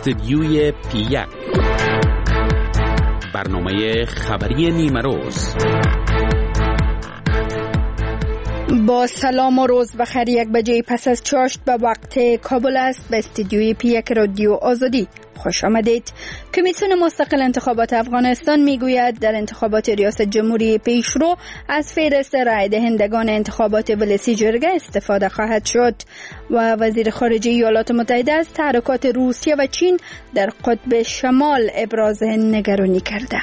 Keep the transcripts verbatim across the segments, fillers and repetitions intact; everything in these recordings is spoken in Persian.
استدیوی پی یک، برنامه خبری نیمه روز. با سلام و روز بخیر. یک بجه پس از چاشت به وقت کابل است. به استدیوی پی یک رادیو آزادی خوش آمدید. کمیسیون مستقل انتخابات افغانستان میگوید در انتخابات ریاست جمهوری پیشرو از فهرست رای دهندگان انتخابات ولسی جرگه استفاده خواهد شد و وزیر خارجه ایالات متحده از تحرکات روسیه و چین در قطب شمال ابراز نگرانی کرده.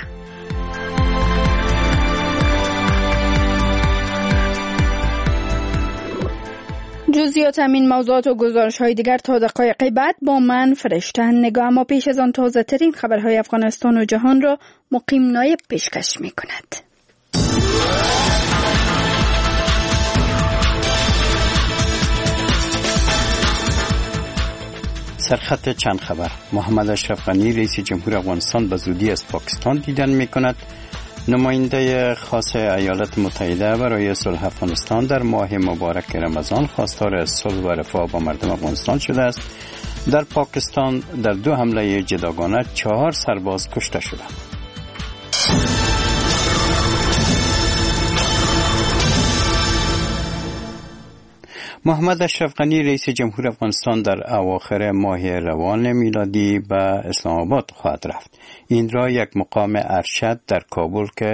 جزئیات همین موضوعات و گزارش‌های دیگر تا دقایق بعد با من فرشته نگاه. اما پیش از آن تازه ترین خبرهای افغانستان و جهان را مقیم نایب پیشکش می‌کند. سرخط چند خبر. محمد اشرف غنی رئیس جمهور افغانستان به زودی از پاکستان دیدن می‌کند. نماینده خاص ایالات متحده برای صلح افغانستان در ماه مبارک رمضان خواستار صلح و رفاه با مردم افغانستان شده است. در پاکستان در دو حمله جداگانه چهار سرباز کشته شدند. محمد اشرف غنی رئیس جمهور افغانستان در اواخر ماه روان میلادی به اسلام آباد خواهد رفت. این را یک مقام ارشد در کابل که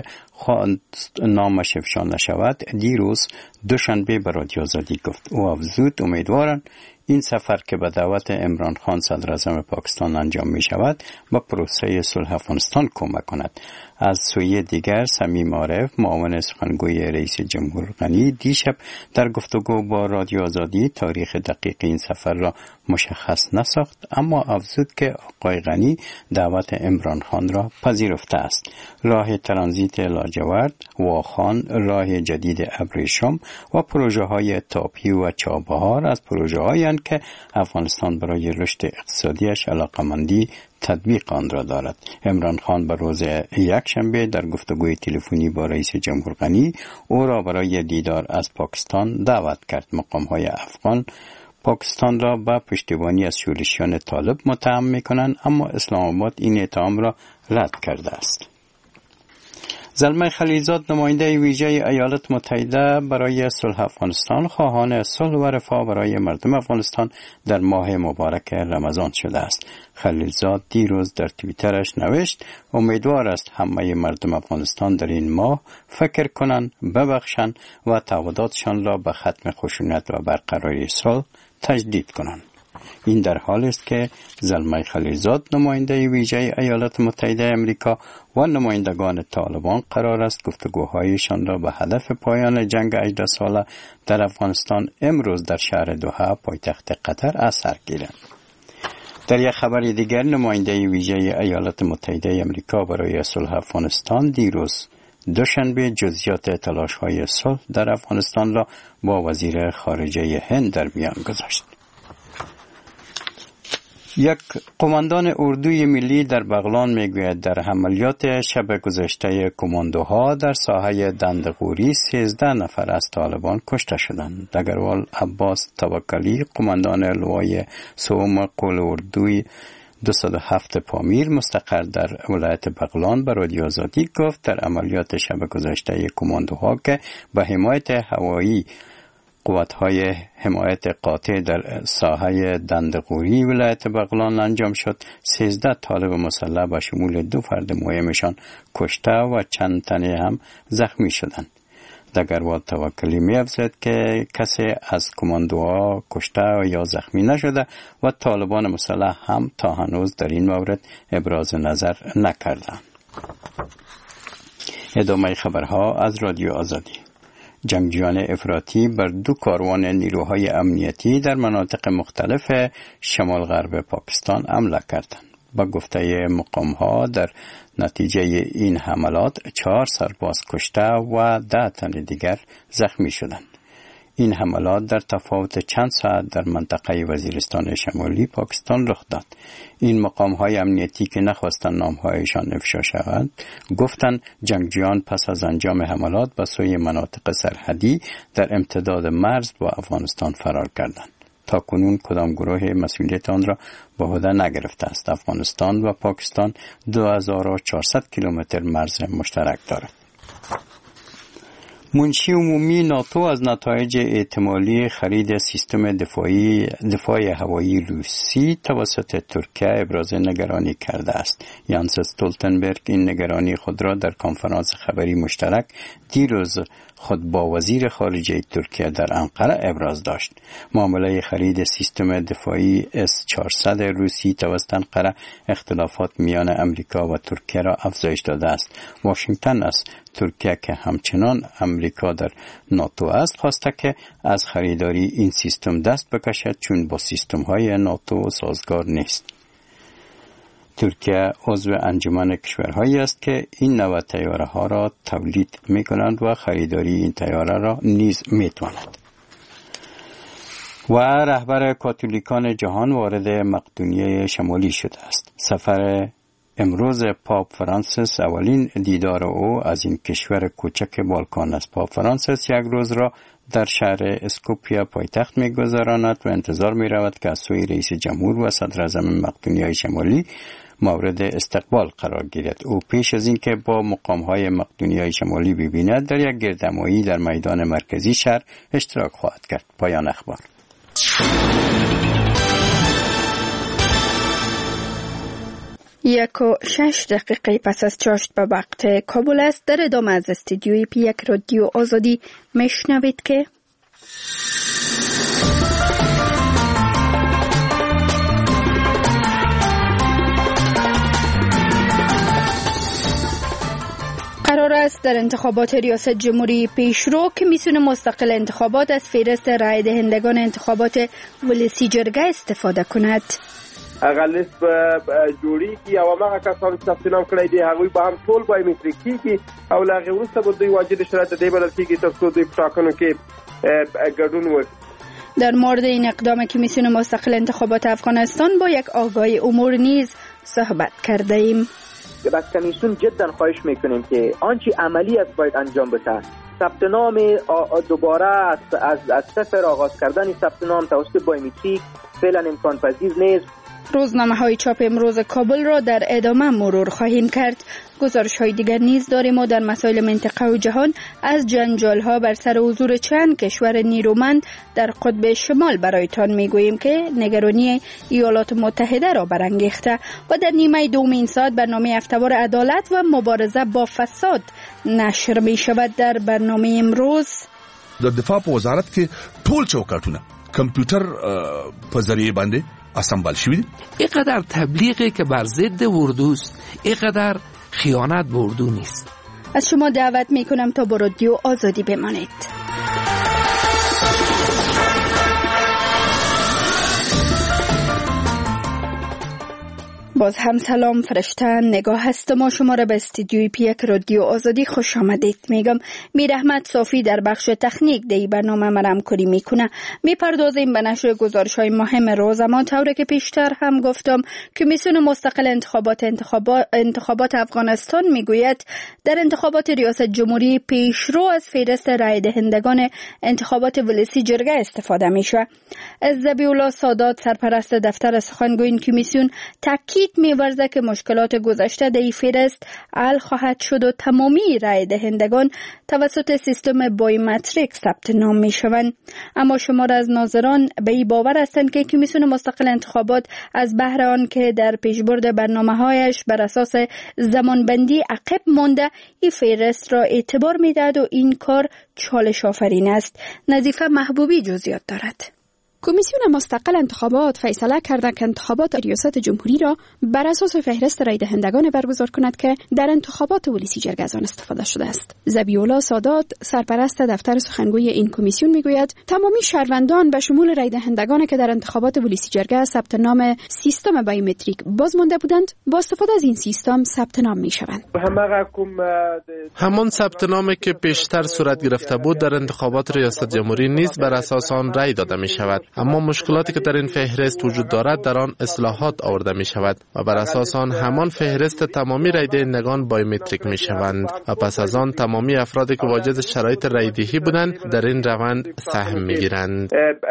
نامش افشا نشود دیروز دوشنبه به رادیو آزادی گفت. او افزود امیدوارند این سفر که به دعوت عمران خان صدر اعظم پاکستان انجام می شود با پروسه صلح افغانستان کمک کند. از سوی دیگر صمیم عارف معاون سخنگوی رئیس جمهور غنی دیشب در گفتگو با رادیو آزادی تاریخ دقیق این سفر را مشخص نساخت، اما افزود که آقای غنی دعوت عمران خان را پذیرفته است. راه ترانزیت لاجورد، واخان، راه جدید ابریشم و پروژه های تاپی و چابهار از پروژه هایی که افغانستان برای رشد اقتصادیش علاقمندی تطبیق آن را دارد. عمران خان به روز یکشنبه در گفتگوی تلفنی با رئیس جمهور غنی او را برای دیدار از پاکستان دعوت کرد. مقام‌های افغان پاکستان را به پشتیبانی از شورشیان طالب متهم می‌کنند، اما اسلام آباد این اتهام را رد کرده است. زلمه خلیلزاد نماینده ویژه ایالات متحده برای صلح افغانستان خواهان صلح و رفاه برای مردم افغانستان در ماه مبارک رمضان شده است. خلیلزاد دیروز در توییترش نوشت امیدوار است همه مردم افغانستان در این ماه فکر کنند، ببخشند و تعهداتشان را به ختم خشونت و برقراری صلح تجدید کنند. این در حالی است که زلمه خلیلزاد نماینده ویژه ایالات متحده آمریکا و نمایندگان طالبان قرار است گفتگوهایشان را به هدف پایان جنگ هجده ساله در افغانستان امروز در شهر دوحه پایتخت قطر از سر گیرند. در یک خبر دیگر نماینده ویژه ایالات متحده آمریکا برای صلح افغانستان دیروز دوشنبه جزئیات تلاش‌های صلح در افغانستان را با وزیر خارجه هند در میان گذاشت. یک قماندان اردوی ملی در بغلان میگوید در عملیات شب گذشته کماندوها در ساحه دندقوری سیزده نفر از طالبان کشته شدند. دگروال عباس توکلی قماندان لوای سوم قول اردوی دویست و هفت پامیر مستقر در ولایت بغلان به رادیو آزادی گفت در عملیات شب گذشته کماندوها که به حمایت هوایی قوت‌های حمایت قاطع در ساحه دندقوری ولایت بغلان انجام شد، سیزده طالب مسلح به شمول دو فرد مهمشان کشته و چند تنه هم زخمی شدند. دگروال توکلی می‌افزاید که کسی از کماندوها کشته یا زخمی نشده و طالبان مسلح هم تا هنوز در این مورد ابراز نظر نکردند. ادامه خبرها از رادیو آزادی. جنگجویان افراطی بر دو کاروان نیروهای امنیتی در مناطق مختلف شمال غرب پاکستان حمله کردند. با گفته مقام‌ها در نتیجه این حملات چهار سرباز کشته و ده تن دیگر زخمی شدند. این حملات در تفاوت چند ساعت در منطقه وزیرستان شمالی پاکستان رخ داد. این مقام‌های امنیتی که نخواستند نام‌هایشان افشا شود، گفتند جنگجویان پس از انجام حملات به سوی مناطق سرحدی در امتداد مرز با افغانستان فرار کردند. تا کنون کدام گروه مسئولیت آن را به عهده نگرفته است. افغانستان و پاکستان دو هزار و چهارصد کیلومتر مرز مشترک دارد. منشی عمومی ناتو از نتایج احتمالی خرید سیستم دفاعی دفاع هوایی روسی توسط ترکیه ابراز نگرانی کرده است. یانس استولتنبرگ این نگرانی خود را در کنفرانس خبری مشترک دیروز خود با وزیر خارجه ترکیه در انقره ابراز داشت. معامله خرید سیستم دفاعی اس چهارصد روسی توسط انقره اختلافات میان امریکا و ترکیه را افزایش داده است. واشنگتن است ترکیه که همچنان امریکا در ناتو است خواسته که از خریداری این سیستم دست بکشد چون با سیستم های ناتو سازگار نیست. ترکیه عضو انجمن کشورهایی است که این نوع طیاره ها را تولید می کنند و خریداری این طیاره را نیز می تواند. و رهبر کاتولیکان جهان وارد مقدونیه شمالی شده است. سفر امروز پاپ فرانسیس اولین دیدار او از این کشور کوچک بالکان است. پاپ فرانسیس یک روز را در شهر اسکوپیا پایتخت می‌گذراند و انتظار می‌رود که از سوی رئیس جمهور و صدر اعظم مقدونیه شمالی مورد استقبال قرار گیرد. او پیش از این که با مقام‌های مقدونیه شمالی ببیند در یک گردهمایی در میدان مرکزی شهر اشتراک خواهد کرد. پایان اخبار. یک و شش دقیقه پس از چاشت به وقت کابل است. در ادامه از استودیوی پی یک رادیو آزادی میشنوید که قرار است در انتخابات ریاست جمهوری پیشرو کمیسیون مستقل انتخابات از فهرست رای دهندگان انتخابات ولسی جرگه استفاده کند. هغه لیست به جوړي کی او هغه کسان چې ثبت نام کړی دي هغوی به هم ټول بایومتریک کیږي او له هغې وروسته به دوی واجد شرایط دې بلل کیږي تر څو دوی په ټاکنو کې ګډون وکړي. در مورد این اقدام کمیسیون مستقل انتخابات افغانستان با یک آگاه امور نیز صحبت کرده ایم. از کمیسیون جدا خواهش میکنیم که آنچه عملی است باید انجام بده. ثبت نام دوباره از از از صفر آغاز کردن ثبت نام توسط بایومتریک فعلا امکان پذیر نیست. روزنامه های چاپ امروز کابل را در ادامه مرور خواهیم کرد. گزارش های دیگر نیز داریم و در مسائل منطقه و جهان از جنجال ها بر سر حضور چند کشور نیرومند در قطب شمال برایتان میگوییم که نگرانی ایالات متحده را برانگیخته و در نیمه دوم این ساعت برنامه هفته‌وار عدالت و مبارزه با فساد نشر می شود. در برنامه امروز در دفاع په وزارت کې ټول چوکاټونه کمپیوټر په ذریعه باندې اسمبل شوی. اینقدر تبلیغی که بر ضد اردوست، اینقدر خیانت به اردو نیست. از شما دعوت می کنم تا با رادیو آزادی بمانید. باز هم سلام، فرشته نگاه هستم و شما را به استودیوی پی یک رادیو آزادی خوش آمدید میگم. میر احمد صافی در بخش تکنیک دی برنامه مرام کاری میکنه. میپردازیم به نشر گزارش های مهم روز. اما طوری که پیشتر هم گفتم کمیسیون مستقل انتخابات انتخابات, انتخابات افغانستان میگوید در انتخابات ریاست جمهوری پیشرو از فهرست رای دهندگان انتخابات ولسی جرگه استفاده میشه. ذبیح الله سادات سرپرست دفتر سخنگوی این کمیسیون تاکید می‌ورزد که مشکلات گذشته در این فهرست حل خواهد شد و تمامی رای دهندگان توسط سیستم بایومتریک ثبت نام می‌شوند. اما شمار از ناظران به این باور هستند که کمیسیون مستقل انتخابات از بهر آن که در پیشبرد برنامه‌هایش بر اساس زمانبندی عقب مانده این فهرست را اعتبار می‌دهد و این کار چالش آفرین است. نظیفه محبوبی جزئیات دارد. کمیسیون مستقل انتخابات فیصله کرده که انتخابات ریاست جمهوری را بر اساس فهرست رای دهندگان برگزار کند که در انتخابات ولسی جرگه از آن استفاده شده است. ذبیح الله سادات سرپرست دفتر سخنگوی این کمیسیون میگوید تمامی شهروندان به شمول رای دهندگان که در انتخابات ولسی جرگه ثبت نام سیستم بایومتریک باز مانده بودند با استفاده از این سیستم ثبت نام میشوند. همان ثبت نامی که پیشتر صورت گرفته بود در انتخابات ریاست جمهوری نیز بر اساس آن رای داده می شود. اما مشکلاتی که در این فهرست وجود دارد در آن اصلاحات آورده می شود و بر اساس آن همان فهرست تمامی رای دهندگان بایومتریک می شوند و پس از آن تمامی افرادی که واجد شرایط رای دهی بودند در این روند سهم می گیرند.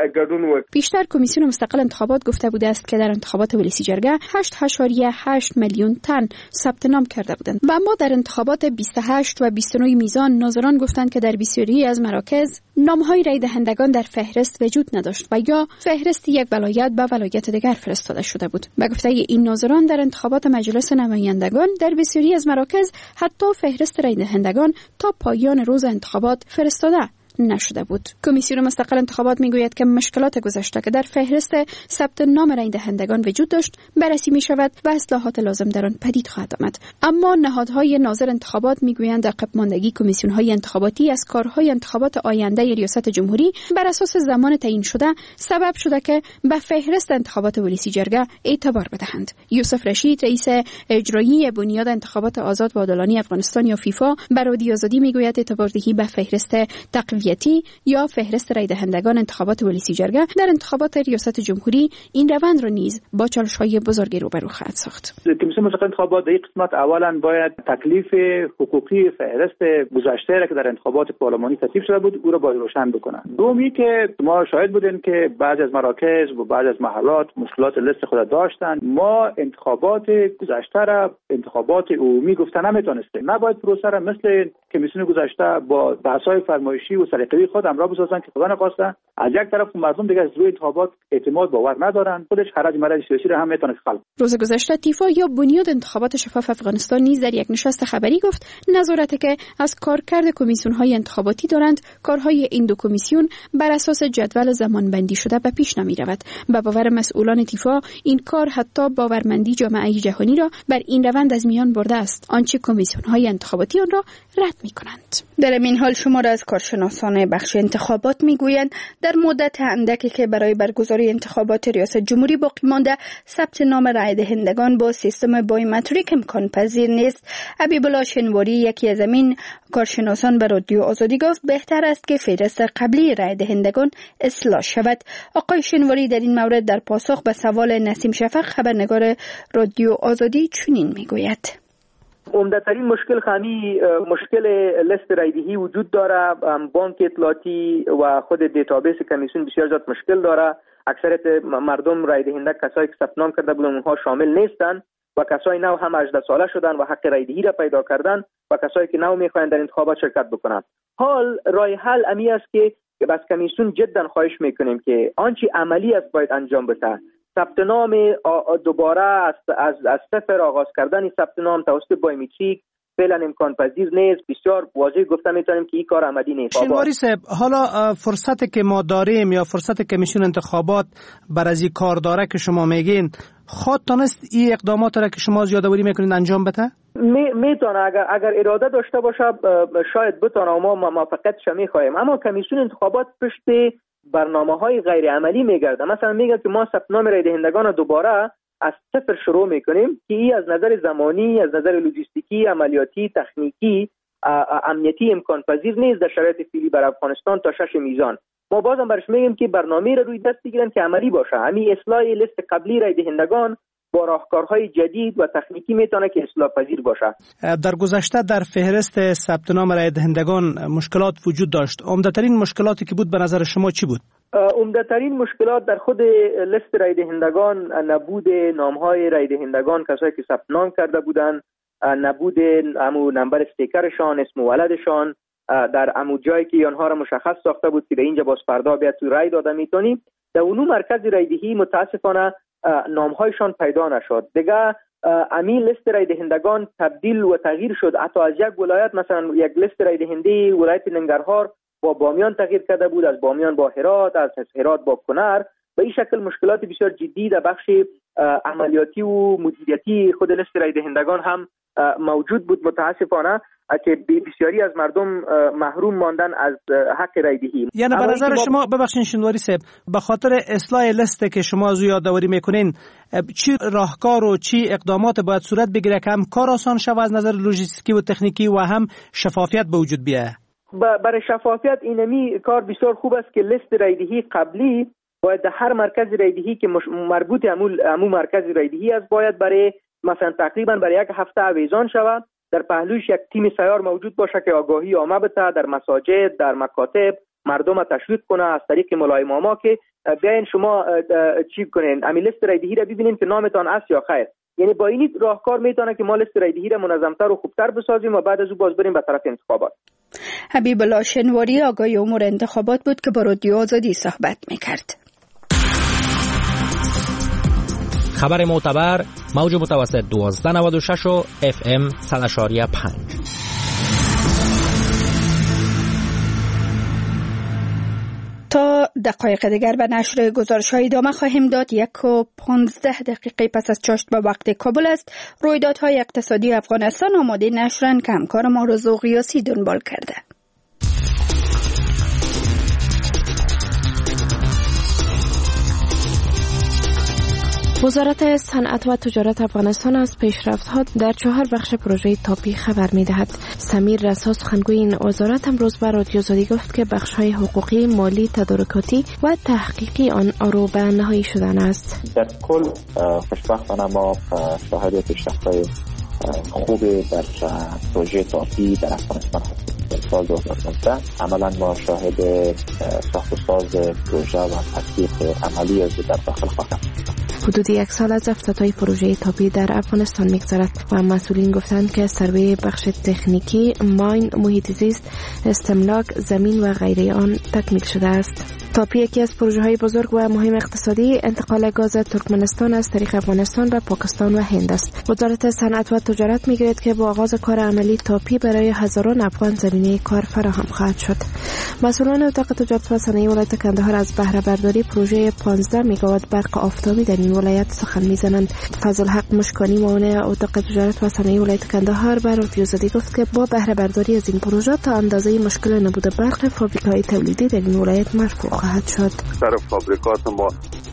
پیشتر کمیسیون مستقل انتخابات گفته بوده است که در انتخابات ولسی جرگه هشت ممیز هشت میلیون تن ثبت نام کرده بودند و اما در انتخابات بیست و هشت و بیست و نه میزان ناظران گفتند که در بسیاری از مراکز نام‌های رای دهندگان در فهرست وجود نداشت و یا فهرست یک ولایت به ولایت دیگر فرستاده شده بود. به گفته این ناظران در انتخابات مجلس نمایندگان در بسیاری از مراکز حتی فهرست رای دهندگان تا پایان روز انتخابات فرستاده نشده بود. کمیسیون مستقل انتخابات میگوید که مشکلات گذشته که در فهرست ثبت نام رای دهندگان وجود داشت بررسی می شود و اصلاحات لازم در آن پدید خواهد آمد. اما نهادهای ناظر انتخابات میگویند عقب ماندگی کمیسیون های انتخاباتی از کارهای انتخابات آینده ریاست جمهوری بر اساس زمان تعیین شده سبب شده که به فهرست انتخابات ولسی جرگه اعتبار بدهند. یوسف رشید رئیس اجرایی بنیاد انتخابات آزاد و عادلانه افغانستان یا فیفا بر رادیو آزادی میگوید اعتباردهی به فهرست تقویتی یا فهرست رای دهندگان انتخابات ولسی جرگه در انتخابات ریاست جمهوری این روند را نیز با چالش‌های بزرگی روبرو خواهد ساخت. کمیسیون مستقل انتخابات در این قسمت اولا باید تکلیف حقوقی فهرست گذشته را که در انتخابات پارلمانی تصویب شده بود او را باید روشن بکنه. دومی که ما شاهد بودیم که بعضی از مراکز و بعضی از محلات مشکلات لیست خود داشتند. ما انتخابات گذشته را انتخابات عمومی گفته نمیتونستیم. نباید پروسه را مثل کمیسیون گذشته با بحث‌های فرمایشی و سلیقه‌ای خود امرا بسازن که خدا نخواسته از یک طرف مردم دیگه از روی انتخابات اعتماد باور ندارن، خودش حراج مرج سیاسی را هم میتونه خلق. روز گذشته تیفا یا بنیاد انتخابات شفاف افغانستان نیز در یک نشست خبری گفت نظارتی که از کارکرد کمیسیون‌های انتخاباتی دارند کارهای این دو کمیسیون بر اساس جدول زمانبندی شده به پیش نمی‌رود. به باور مسئولان تیفا این کار حتی باورمندی جامعه جهانی را بر این روند از میان برده است، آنچه کمیسیون‌های انتخاباتی آن را رد می‌کنند. در این حال شمار از کارشناسان بخش انتخابات میگویند در مدت اندکی که برای برگزاری انتخابات ریاست جمهوری باقی مانده ثبت نام رای دهندگان با سیستم بایومتریک امکان پذیر نیست. حبیب الله شنواری یکی از این کارشناسان به رادیو آزادی گفت بهتر است که فهرست قبلی رای دهندگان اصلاح شود. آقای شنواری در این مورد در پاسخ به سوال نسیم شفق خبرنگار رادیو آزادی چنین میگوید: عمده‌ترین مشکل خمی مشکل لیست رایدهی وجود داره. بانک اطلاعاتی و خود دیتابیس کمیسیون بسیار زیاد مشکل داره. اکثریت مردم رای دهنده کسایی که ثبت نام کرده بودن اونها شامل نیستن و کسایی نو هم هجده ساله شدن و حق رایدهی را پیدا کردن و کسایی که نو میخواین در انتخابات شرکت بکنن. حال راه حل امی است که بس کمیسیون جدا خواهش میکنیم که آنچه عملی است باید انجام بده. ثبت نام دوباره از از از صفر آغاز کردن ثبت نام توسط بایومتریک فعلا امکان پذیر نیست. بسیار واضح گفته میتونیم که این کار عملی نیست. شنواری صاحب، حالا فرصت که ما داریم یا فرصت کمیسیون انتخابات بر از این کار داره که شما میگین، خود تانست این اقدامات را که شما یادآوری میکنین انجام بده؟ می میتونه اگر اگر اراده داشته باشه شاید بتونه و ما موافقتش میخوایم. اما کمیسیون انتخابات پشت برنامه‌های غیر عملی میگرده. مثلا میگه که ما ثبت نام رای دهندگان دوباره از صفر شروع میکنیم که این از نظر زمانی، از نظر لوجستیکی، عملیاتی، تکنیکی، امنیتی امکان پذیر نیست در شرایط فعلی بر افغانستان تا شش میزان. ما بازم برش میگیم که برنامه رو روی دست بگیرن که عملی باشه. همین اصلاح لیست قبلی رای دهندگان با راهکارهای جدید و تکنیکی میتونه که اصلاح پذیر باشه. در گذشته در فهرست ثبت نام رای دهندگان مشکلات وجود داشت. عمده‌ترین مشکلاتی که بود به نظر شما چی بود؟ عمده‌ترین مشکلات در خود لیست رای دهندگان نبود نام‌های رای دهندگان، کسایی که ثبت نام کرده بودند، نبود همو نمبر استیکرشان، اسم ولدشان در همو جایی که آنها را مشخص ساخته بود که به اینجا باز فردا بیاد تو رای داده میتونی. در اونو مرکز رایدهی متاسفانه نامهایشان پیدا نشد. دیگه امی لیست رای دهندگان تبدیل و تغییر شد. حتی از یک ولایت، مثلا یک لیست رای دهنده ولایت ننگرهار با بامیان تغییر کرده بود، از بامیان با هرات، از هرات با کنر. به این شکل مشکلات بسیار جدی در بخش عملیاتی و مدیریتی خود لیست رای دهندگان هم موجود بود متاسفانه، که بسیاری از مردم محروم ماندن از حق رای دهی. یعنی به نظر شما، ببخشید شنواری صاحب، به خاطر اصلاح لیست که شما از او یادآوری میکنین، چی راهکار و چی اقدامات باید صورت بگیره که هم کار آسان شود از نظر لوجستیکی و تکنیکی و هم شفافیت به وجود بیاید؟ برای شفافیت اینمی کار بسیار خوب است که لیست رای دهی قبلی باید در هر مرکز رایدهی که مربوط امو مرکز رایدهی است باید برای مثلا تقریبا برای یک هفته اویزان شود، در پهلوش یک تیم سیار موجود باشه که آگاهی عامه بده، در مساجد، در مکاتب مردم تشویق کنه از طریق مولای ماما که بیاین شما چی کنین امی لیست رایدهی را ببینین که نامتان است یا خیر. یعنی با این راهکار میتونه که ما لیست رایدهی را منظمتر و خوبتر بسازیم و بعد از او باز بریم به طرف انتخابات. حبیب الله شنواری آگاه امور انتخابات بود که با رادیو آزادی صحبت میکرد. خبر معتبر موج متوسط دوازده نود و شش و اف ام صد و پنج. تا دقایق دیگر به نشر گزارش‌های ادامه خواهیم داد. یک و پانزده دقیقه پس از چاشت به وقت کابل است. رویدادهای اقتصادی افغانستان آماده نشرن که همکار ما رضا قیاسی دنبال کرده. وزارت صنعت و تجارت افغانستان از پیشرفت‌ها در چهار بخش پروژه تاپی خبر می‌دهد. سمیر رسا سخنگوی این وزارت امروز به رادیو آزادی گفت که بخش‌های حقوقی، مالی، تدارکاتی و تحقیقی آن رو به نهایی شدن است. در کل خوشبختانه ما شاهد پیشرفت‌های خوبی در پروژه تاپی در افغانستان هستیم. در سال دو هزار و پانزده عملاً ما شاهد ساخت و ساز پروژه و تطبیق عملی از در داخل خواهیم. حدود یک سال از افتتاح پروژه تاپی در افغانستان می‌گذرد و مسئولین گفتند که سروی بخش تکنیکی، ماین، محیط زیست، استملاک، زمین و غیره آن تکمیل شده است. تاپی یکی از پروژه‌های بزرگ و مهم اقتصادی انتقال گاز ترکمنستان از طریق افغانستان به پاکستان و هند است. وزارت صنعت و تجارت می‌گوید که با آغاز کار عملی تاپی برای هزاران افغان زمینه کار فراهم خواهد شد. مسئولان اتاق تجارت و صنایع ولایت کندهار از بهره برداری پروژه پانزده مگاوات برق آفتابی در این ولایت سخن می‌زنند. فضل حق مشکانی معاون اتاق تجارت و صنایع ولایت کندهار بر رادیو آزادی گفت که با بهره برداری از این پروژه تا اندازه مشکل نبود برق فابریک‌های تولیدی در این ولایت مرفوع خواهد شد. سر فابریکات ما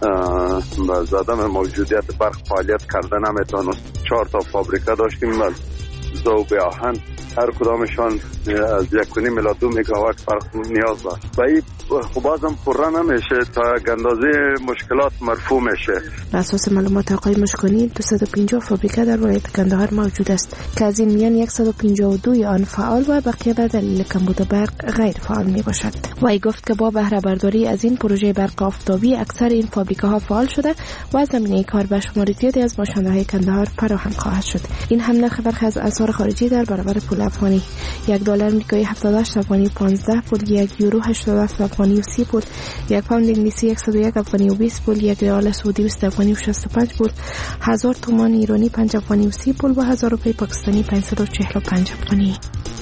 با زدم موجودیت برق فعالیت کرده نمیتونه. چهار تا فابریکه داشتیم ذوب آهن، هر کدامشان از یک و نیم الی دو مگاوات برق نیاز داشت و این خب بازم پره نمیشه تا اندازه مشکلات مرفوع میشه. بر اساس معلومات آقای مشکانی دویست و پنجاه فابریکه در ولایت کندهار موجود است که از این میان صد و پنجاه و دو آن فعال و بقیه به دلیل کمبود برق غیر فعال می باشد. وی گفت که با بهره برداری از این پروژه برق آفتابی اکثر این فابریکه ها فعال شده و زمینه کار به شمار زیادی از ماشین‌های کندهار فراهم خواهد شد. این هم نرخ برخی از اسعار خارجی در برابر پول افغانی. یک دلار آمریکایی هفتاد و هشت افغانی و پانزده پول، یک یورو هشتاد و هفت افغانی و سی پول، یک پوند انگلیسی صد و یک افغانی و بیست پول، یک ریال سعودی بیست افغانی و شصت و پنج پول، هزار تومان ایرانی پنج افغانی و سی پول و هزار روپیه پاکستانی پانصد و چهل و پنج افغانی.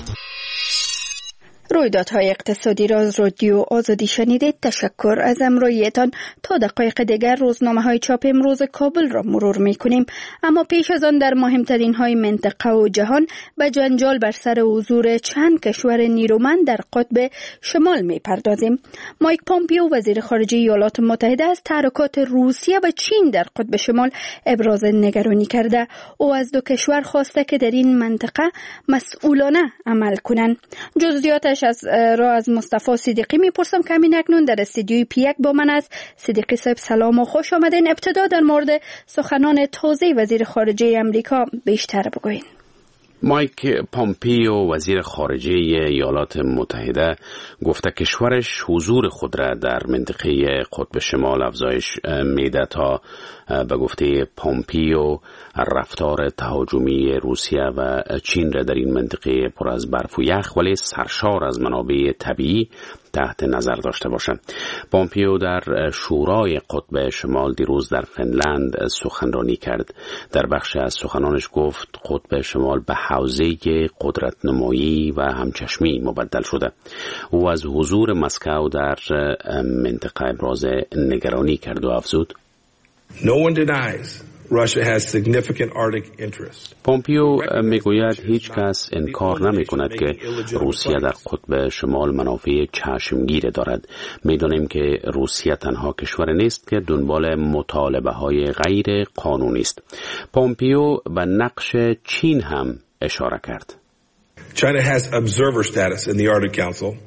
رویدادهای اقتصادی را از رادیو آزادی شنیدید. تشکر از همراهیتان. تا دقایق دیگر روزنامه های چاپ امروز کابل را مرور می کنیم، اما پیش از آن در مهمترین های منطقه و جهان به جنجال بر سر حضور چند کشور نیرومند در قطب شمال می پردازیم. مایک پامپیو وزیر خارجه ایالات متحده از تحرکات روسیه و چین در قطب شمال ابراز نگرانی کرده. او از دو کشور خواسته که در این منطقه مسئولانه عمل کنند. جزئیاتش از را از مصطفی صدیقی میپرسم که همین اکنون در استودیوی پی یک با من است. صدیقی صاحب سلام و خوش آمدین. ابتدا در مورد سخنان تازه وزیر خارجه امریکا بیشتر بگوین. مایک پامپیو وزیر خارجه ایالات متحده گفته کشورش حضور خود را در منطقه قطب شمال افزایش میده تا به گفته پامپیو رفتار تهاجمی روسیه و چین را در این منطقه پر از برف و یخ ولی سرشار از منابع طبیعی تحت نظر داشته باشند. پامپیو در شورای قطب شمال دیروز در فنلند سخنرانی کرد. در بخش از سخنانش گفت قطب شمال به حوزه قدرت نمایی و همچشمی مبدل شده. او از حضور مسکو در منطقه ابراز نگرانی کرد و افزود No one denies Russia has significant Arctic interests. پامپیو میگوید هیچ کس انکار نمی کند که روسیه در قطب شمال منافع چشمگیر دارد. میدانیم که روسیه تنها کشور نیست که دنبال مطالبه های غیر قانونی است. پامپیو به نقش چین هم اشاره کرد. China has observer status in the Arctic Council,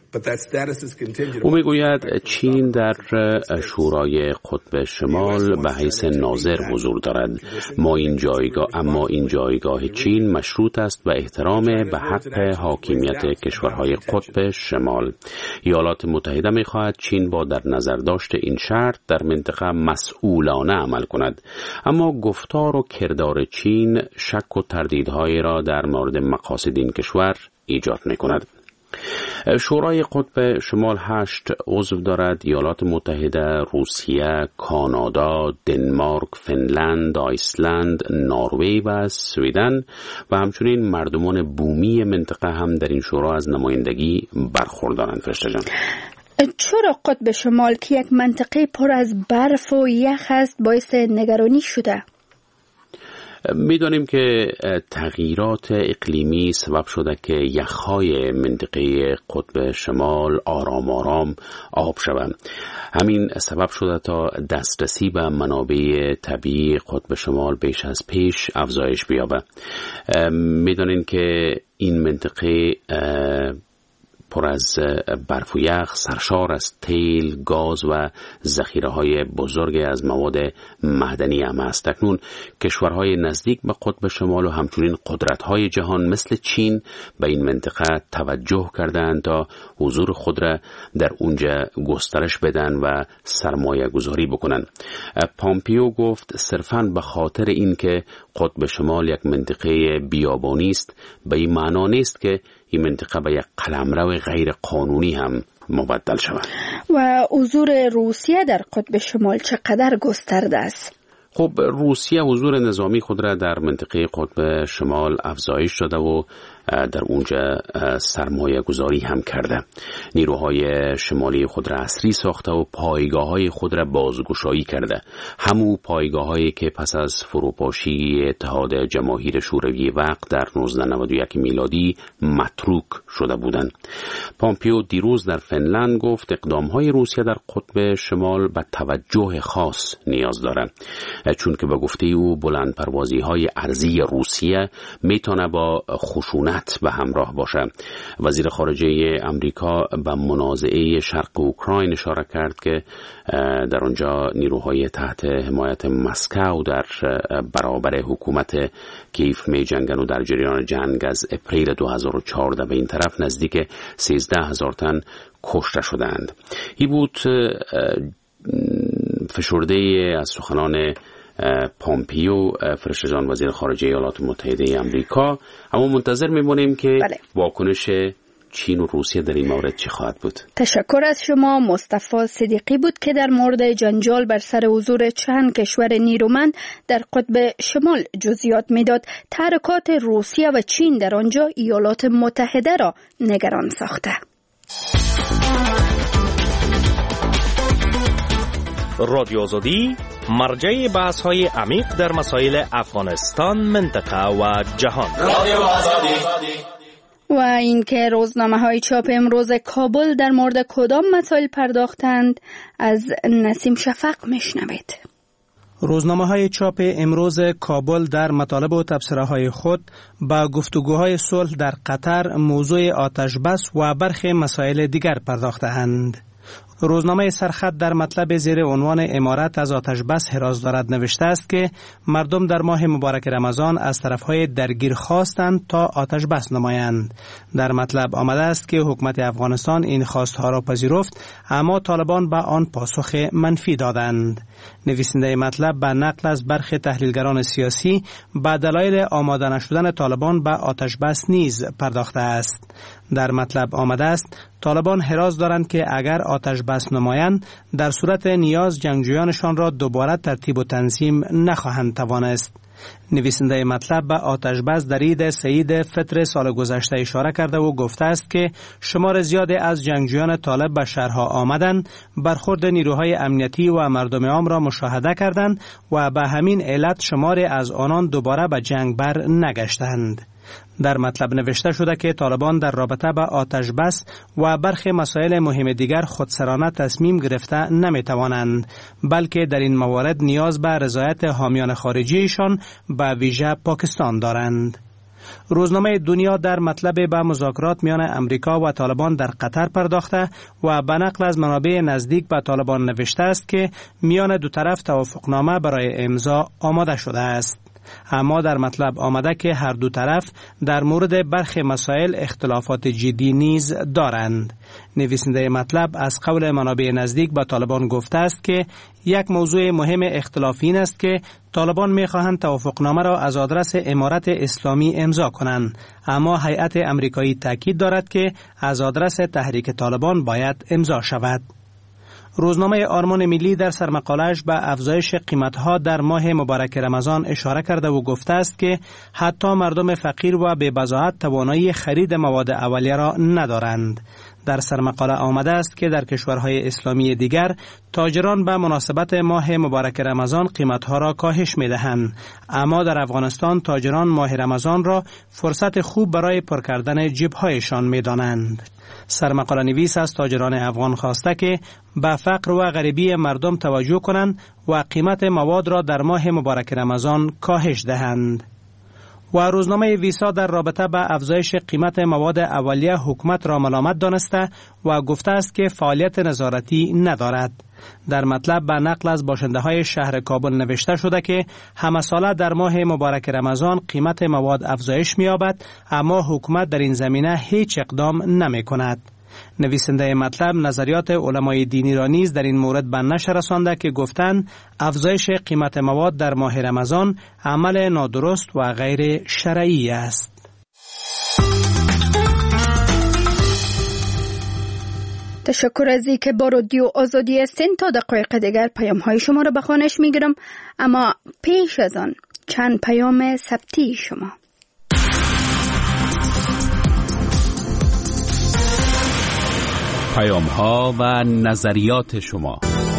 او میگوید چین در شورای قطب شمال به حیث ناظر حضور دارد. ما این جایگاه اما این جایگاه چین مشروط است به احترام به حق حاکمیت کشورهای قطب شمال. ایالات متحده میخواهد چین با در نظر داشت این شرط در منطقه مسئولانه عمل کند، اما گفتار و کردار چین شک و تردیدهایی را در مورد مقاصد این کشور ایجاد میکند. شورای قطب شمال هشت عضو دارد: ایالات متحده، روسیه، کانادا، دنمارک، فنلند، آیسلند، نروژ و سوئدن و همچنین مردمان بومی منطقه هم در این شورا از نمایندگی برخوردارند. فرشته جان، چرا قطب شمال که یک منطقه پر از برف و یخ است باعث نگرانی شده؟ میدانیم که تغییرات اقلیمی سبب شده که یخهای منطقه قطب شمال آرام آرام آب شوند. همین سبب شده تا دسترسی به منابع طبیعی قطب شمال بیش از پیش افزایش بیابد. میدانیم که این منطقه پر از برف و یخ، سرشار از تیل، گاز و ذخیره‌های بزرگ از مواد معدنی هم است. اکنون کشورهای نزدیک به قطب شمال و همچنین قدرت‌های جهان مثل چین به این منطقه توجه کردند تا حضور خود را در اونجا گسترش بدن و سرمایه گذاری بکنن. پامپیو گفت صرفاً به خاطر اینکه قطب شمال یک منطقه بیابانی است به این معنا نیست که این منطقه به یک قلمرو غیر قانونی هم مبدل شود. و حضور روسیه در قطب شمال چقدر گسترده است؟ خب روسیه حضور نظامی خود را در منطقه قطب شمال افزایش داده و در اونجا سرمایه گذاری هم کرده. نیروهای شمالی خود را عصری ساخته و پایگاه های خود را بازگشایی کرده. همو پایگاه هایی که پس از فروپاشی اتحاد جماهیر شوروی وقت در نوزده نود و یک میلادی متروک شده بودند. پامپیو دیروز در فنلند گفت اقدام های روسیه در قطب شمال به توجه خاص نیاز دارد، چون که به گفته او بلند پروازی های ارضی روسیه میتونه با خشونت به همراه باشه. وزیر خارجه امریکا به منازعه شرق اوکراین اشاره کرد که در آنجا نیروهای تحت حمایت مسکو در برابر حکومت کیف می جنگن و در جریان جنگ از اپریل دو هزار و چهارده به این طرف نزدیک سیزده هزار تن کشته شدند. این بود فشرده از سخنان پامپیو، فرشته جان، وزیر خارجه ایالات متحده آمریکا. اما منتظر میمونیم که بله. واکنش چین و روسیه در این مورد چی خواهد بود. تشکر از شما. مصطفی صدیقی بود که در مورد جنجال بر سر حضور چند کشور نیرومند در قطب شمال جزئیات میداد. تحرکات روسیه و چین در آنجا ایالات متحده را نگران ساخته. رادیو آزادی مرجع بحث های عمیق در مسائل افغانستان، منطقه و جهان. رادیو آزادی. و اینکه روزنامه های چاپ امروز کابل در مورد کدام مسائل پرداختند از نسیم شفق میشنوید. روزنامه های چاپ امروز کابل در مطالب و تبصره های خود با گفتگوهای صلح در قطر، موضوع آتش بس و برخی مسائل دیگر پرداخته‌اند. روزنامه سرخط در مطلب زیر عنوان امارت از آتش بس حراز دارد نوشته است که مردم در ماه مبارک رمضان از طرفهای درگیر خواستند تا آتش بس نمایند. در مطلب آمده است که حکومت افغانستان این خواستها را پذیرفت، اما طالبان به آن پاسخ منفی دادند. نویسنده مطلب به نقل از برخی تحلیلگران سیاسی به دلایل آماده نشدن طالبان به آتش بس نیز پرداخته است. در مطلب آمده است طالبان حراز دارند که اگر آتش بس نمایند در صورت نیاز جنگجویانشان را دوباره ترتیب و تنظیم نخواهند توانست. نویسنده مطلب به آتش بس در عید سعید فطر سال گذشته اشاره کرده و گفته است که شمار زیادی از جنگجویان طالب به شهرها آمدند، برخورد نیروهای امنیتی و مردم عام را مشاهده کردند و به همین علت شماری از آنان دوباره به جنگ بر نگشتند. در مطلب نوشته شده که طالبان در رابطه با آتش بس و برخی مسائل مهم دیگر خودسرانه تصمیم گرفته نمی توانند، بلکه در این موارد نیاز به رضایت حامیان خارجی ایشان به ویژه پاکستان دارند. روزنامه دنیا در مطلب به مذاکرات میان امریکا و طالبان در قطر پرداخته و به نقل از منابع نزدیک به طالبان نوشته است که میان دو طرف توافقنامه برای امضا آماده شده است. اما در مطلب آمده که هر دو طرف در مورد برخی مسائل اختلافات جدی نیز دارند. نویسنده مطلب از قول منابع نزدیک به طالبان گفته است که یک موضوع مهم اختلاف این است که طالبان می‌خواهند توافقنامه را از آدرس امارت اسلامی امضا کنند، اما هیئت امریکایی تاکید دارد که از آدرس تحریک طالبان باید امضا شود. روزنامه آرمان ملی در سرمقاله‌اش به افزایش قیمت‌ها در ماه مبارک رمضان اشاره کرده و گفته است که حتی مردم فقیر و بی بضاعت توانایی خرید مواد اولیه را ندارند. در سرمقاله آمده است که در کشورهای اسلامی دیگر تاجران به مناسبت ماه مبارک رمضان قیمت‌ها را کاهش می‌دهند، اما در افغانستان تاجران ماه رمضان را فرصت خوب برای پر کردن جیب‌هایشان می‌دانند. سرمقاله نویس از تاجران افغان خواسته که به فقر و غریبی مردم توجه کنند و قیمت مواد را در ماه مبارک رمضان کاهش دهند. و روزنامه ویسا در رابطه به افزایش قیمت مواد اولیه حکومت را ملامت دانسته و گفته است که فعالیت نظارتی ندارد. در مطلب به نقل از باشنده های شهر کابل نوشته شده که همه ساله در ماه مبارک رمضان قیمت مواد افزایش می‌یابد، اما حکومت در این زمینه هیچ اقدام نمی کند. نویسنده مطلب نظریات علمای دینی را نیز در این مورد به نشر رسانده که گفتند افزایش قیمت مواد در ماه رمضان عمل نادرست و غیر شرعی است. تشکر از اینکه با رادیو آزادی هستین. تا دقایق دیگر پیام های شما را به خوانش میگیرم، اما پیش از آن چند پیام ثبتی شما. پیام ها و نظریات شما.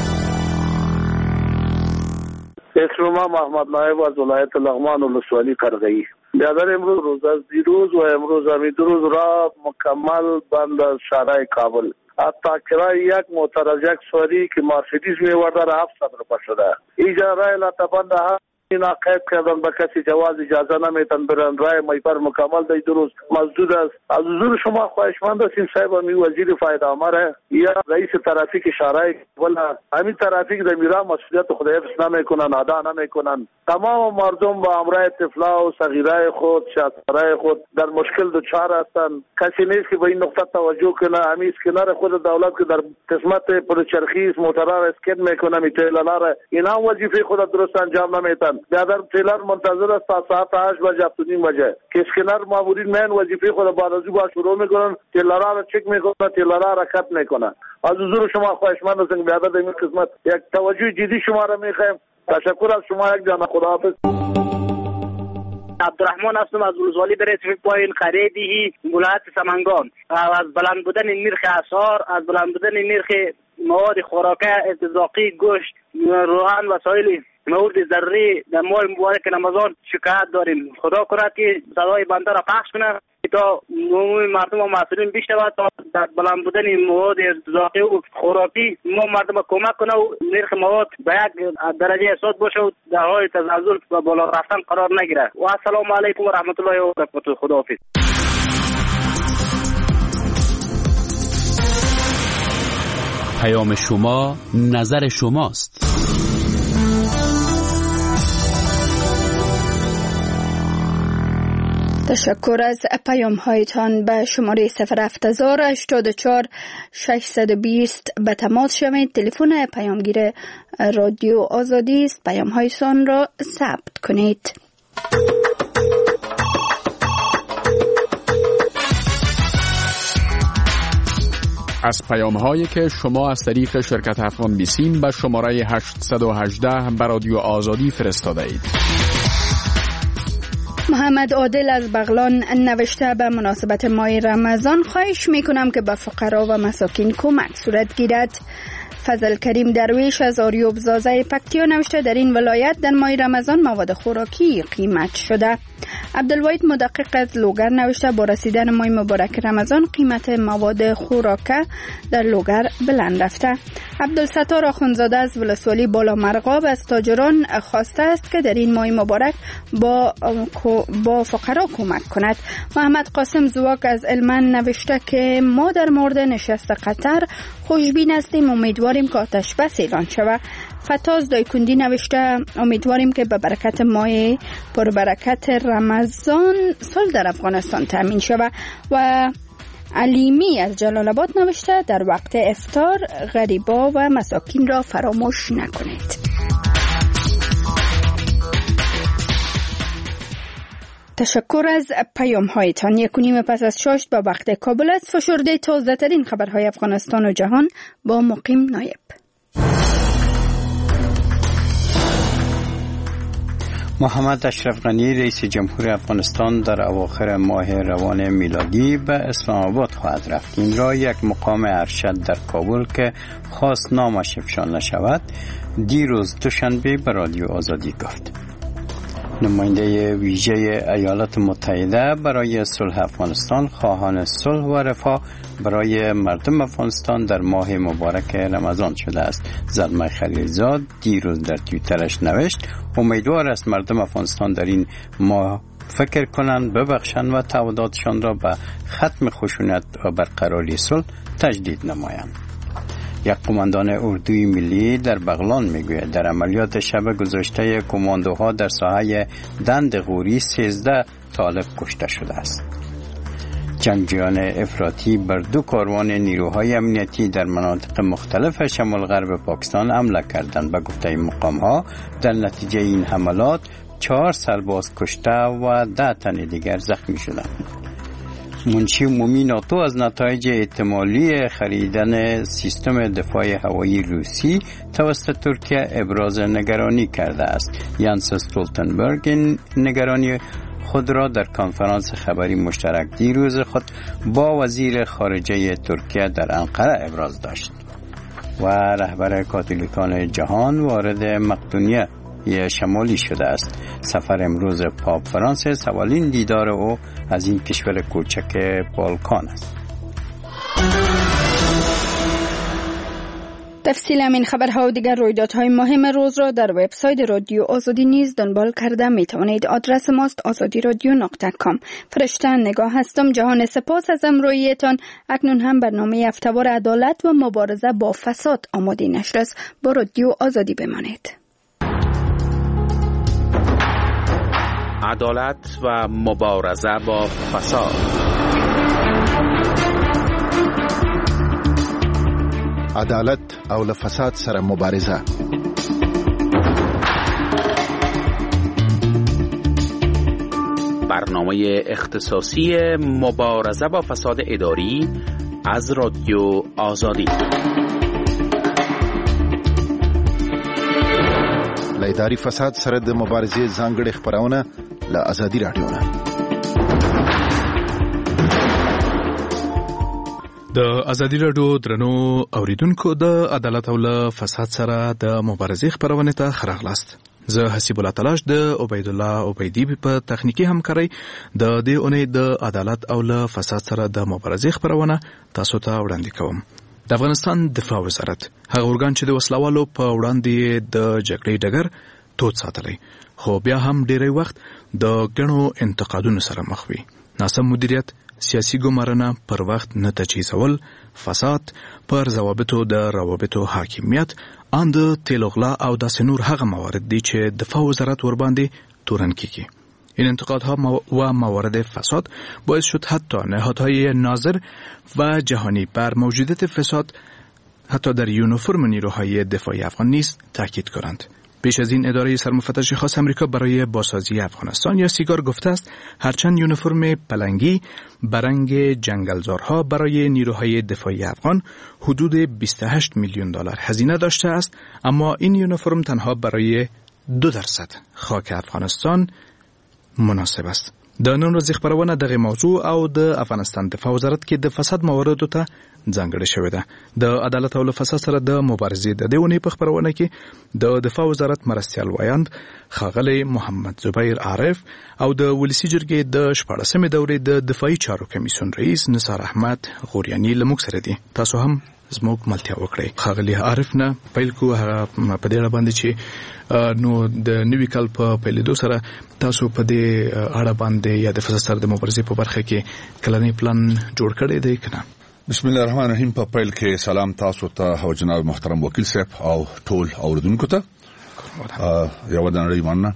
اسم ما محمد نایب از ولایت لغمان ولسوالی قرغی. برادر امروز روز از دیروز و امروز همی دو روز را مکمل بند از شهرهای کابل. حتی کرای یک موتر از یک سواری که مرسیدس میورده را هفتصد روپیه شده. اینجا رای لطفاند ها اینا قید کردن به کسی جواز اجازه نمیتن برن. رای میپر مکمل دی دو روز مسدود است. از حضور شما خواهشمند هستیم صاحب می وزیر فایده آمره یا رئیس ترافیک شهرهای ولا همین ترافیک در میرا مسئولیت خود حفظ نمیکنن، ادا نمیکنن. تمام مردم با امرای طفلا و صغیرای خود شاطرای خود در مشکل دچار هستند. کسی نیست که به این نقطه توجه کنه. همین کنار خود دولت که در قسمت پرچرخی موترها اسکن میکنه میتلالار اینا وظیفه خود درست انجام نمیتن. بیادر تیلر منتظر است تا ساعت هشت بجه هفت و نیم بجه که اسکنر مامورین من وظیفه خود بعد از او با شروع میکنن، تیلرها را چک میکنن، تیلرها را کت میکنن. از حضور شما خواهشمند هستم بیادر در این قسمت یک توجه جدی شما را میخوایم. تشکر از شما. یک جان خداحافظ. عبدالرحمن هستم از ولسوالی در پایین خریدی ولایت سمنگان. از بلند بودن نرخ اسعار، از بلند بودن نرخ مواد خوراکی ارتزاقی، گوشت، روغن، وسایل مواد ضروری در ماه مبارک رمضان شکایت داریم. خدا کنه که صدای بنده را پخش کنه تا مردم و مسئولین بیشتر تا در بلند بودن مواد ارتزاقی و خوراکی ما مردم کمک کنه و نرخ مواد به یک درجه احساس باشه و در حال تزلزل و بالا رفتن قرار نگیره. و السلام علیکم و رحمت الله و برکاته. خداحافظ. پیام شما نظر شماست. تشکر از پیام هایتان. به شماره صفر هفت هزار هشتاد و چهار ششصد و بیست به تماس شوید. تلفن پیامگیر رادیو آزادی است. پیام هایتان را ثبت کنید. از پیام هایی که شما از طریق شرکت افغان بیسیم به شماره هشتصد و هجده به رادیو آزادی فرستاده اید. محمد عادل از بغلان نوشته به مناسبت ماه رمضان خواهش میکنم که به فقرا و مساکین کمک صورت گیرد. فضل کریم درویش از آریوب زازه پکتیا نوشته در این ولایت در ماه رمضان مواد خوراکی قیمت شده. عبدالواحد مدقق از لوگر نوشته با رسیدن ماه مبارک رمضان قیمت مواد خوراکه در لوگر بلند رفته. عبدالستار آخوندزاده از ولسوالی بالا مرغاب از تاجران خواسته است که در این ماه مبارک با با فقرا کمک کند. محمد قاسم زواک از علمان نوشته که ما در مورد نشست قطر خوشبین هستیم، امیدواریم که آتش بس اعلان شود. فتاز دایکندی نوشته امیدواریم که به برکت ماه پربرکت رمضان سال در افغانستان تامین شود. و علیمی از جلال آباد نوشته در وقت افطار غریبا و مساکین را فراموش نکنید. تشکر از پیام هایتان. یک و نیم پس از شش به وقت کابل است. فشرده تازه ترین خبرهای افغانستان و جهان با مقیم نایب. محمد اشرف غنی رئیس جمهور افغانستان در اواخر ماه روان میلادی به اسلام آباد خواهد رفت. این را یک مقام ارشد در کابل که خواست نامش افشا نشود دیروز دوشنبه به رادیو آزادی گفت. نماینده ویژه ایالات متحده برای صلح افغانستان خواهان صلح و رفاه برای مردم افغانستان در ماه مبارک رمضان شده است. زلمه خلیلزاد دیروز در توییترش نوشت امیدوار است مردم افغانستان در این ماه فکر کنند، ببخشند و تعهداتشان را به ختم خشونت و برقراری صلح تجدید نمایند. یک قماندان اردوی ملی در بغلان میگوید در عملیات شب گذشته کماندوها در ساحه دند غوری سیزده طالب کشته شده است. جنگجویان افراطی بر دو کاروان نیروهای امنیتی در مناطق مختلف شمال غرب پاکستان حمله کردند. به گفته مقام‌ها در نتیجه این حملات چهار سرباز کشته و ده تن دیگر زخمی شدند. منشی عمومی ناتو از نتایج احتمالی خریدن سیستم دفاع هوایی روسی توسط ترکیه ابراز نگرانی کرده است. یانس استولتنبرگ نگرانی خود را در کنفرانس خبری مشترک دیروز خود با وزیر خارجه ترکیه در انقره ابراز داشت. و رهبر کاتولیکان جهان وارد مقدونیه شمالی شده است. سفر امروز پاپ فرانسیس اولین دیدار او از این کشور کوچک بالکان است. تفصیل همین خبرها و دیگر رویدادهای مهم روز را در وبسایت رادیو آزادی نیز دنبال کرده می توانید. آدرس ماست آزادی رادیو نقطه کام. فرشته نگاه هستم. جهان سپاس از امرویتان. اکنون هم برنامه هفته‌وار عدالت و مبارزه با فساد آماده نشر است. با رادیو آزادی بمانید. عدالت و مبارزه با فساد. عدالت او له فساد سره مبارزه. برنامه اختصاصی مبارزه با فساد اداری از رادیو آزادی. له اداري فساد سره د مبارزې ځانګړې خبرونه له آزادي رادیو نه. د آزادي رادیو درنو اوریدونکو د عدالت او له فساد سره د مبارزې خبرونه ته خراغلاست. زه حسیب الله تلاش د عبید الله عبیدی په تخنیکی همکاري د دې اونۍ د عدالت او له فساد سره د مبارزې خبرونه تاسو ته وړاندې کوم. د افغانستان دفاع وزارت هغه ورګان چې د وسلوالو په وړاندې د جګړې ډګر تود ساتلی، خو بیا هم ډېری وخت د ګڼو انتقادونو سره مخ وي. ناسم مدیریت، سیاسي ګمارنه، پر وخت نه تجهیزول، فساد، پر ضوابطو د روابطو حاکمیت، ان د تیلغلا او داسې نور هغه موارد دي چې دفاع وزارت ورباندې تورن کیږي. این انتقادها و موارد فساد باعث شد حتی نهادهای ناظر و جهانی بر موجودیت فساد حتی در یونیفرم نیروهای دفاعی افغان نیز تاکید کنند. پیش از این اداره سرمفتش خاص امریکا برای بازسازی افغانستان یا سیگار گفته است هرچند یونیفرم پلنگی برنگ جنگلزارها برای نیروهای دفاعی افغان حدود بیست و هشت میلیون دلار هزینه داشته است، اما این یونیفرم تنها برای دو درصد خاک افغانستان مناسب است. د نن ورځې خبرونه دغه موضوع او د افغانستان دفاع وزارت کې د فساد مواردو ته ځانګړې شوې ده. د عدالت او فساد سره د مبارزې د دې ونې په خبرونه کې د دفاع وزارت مرستیال وایاند ښاغلی محمد زبیر عارف او د ولسی جرګې د شپاړسمې دورې د دفاعي چارو کمیسیون رئیس نثار احمد غوریانی له موږ سره دي. تاسو هم زموږ ملتیا وکړئ. ښاغلی عارف نه پیل کو هغه په دې اړه باندې چې نو د نوي کال په پیلېدو سره تاسو په دې اړه باندې یا د فساد سره د مبارزې په برخه کې کلنی پلان جوړ کړی دی کنه؟ بسم الله الرحمن الرحیم. په پیل کې سلام تاسو ته او جناب محترم وکیل صاحب او ټول اوریدونکو ته یو د نړۍ مننه.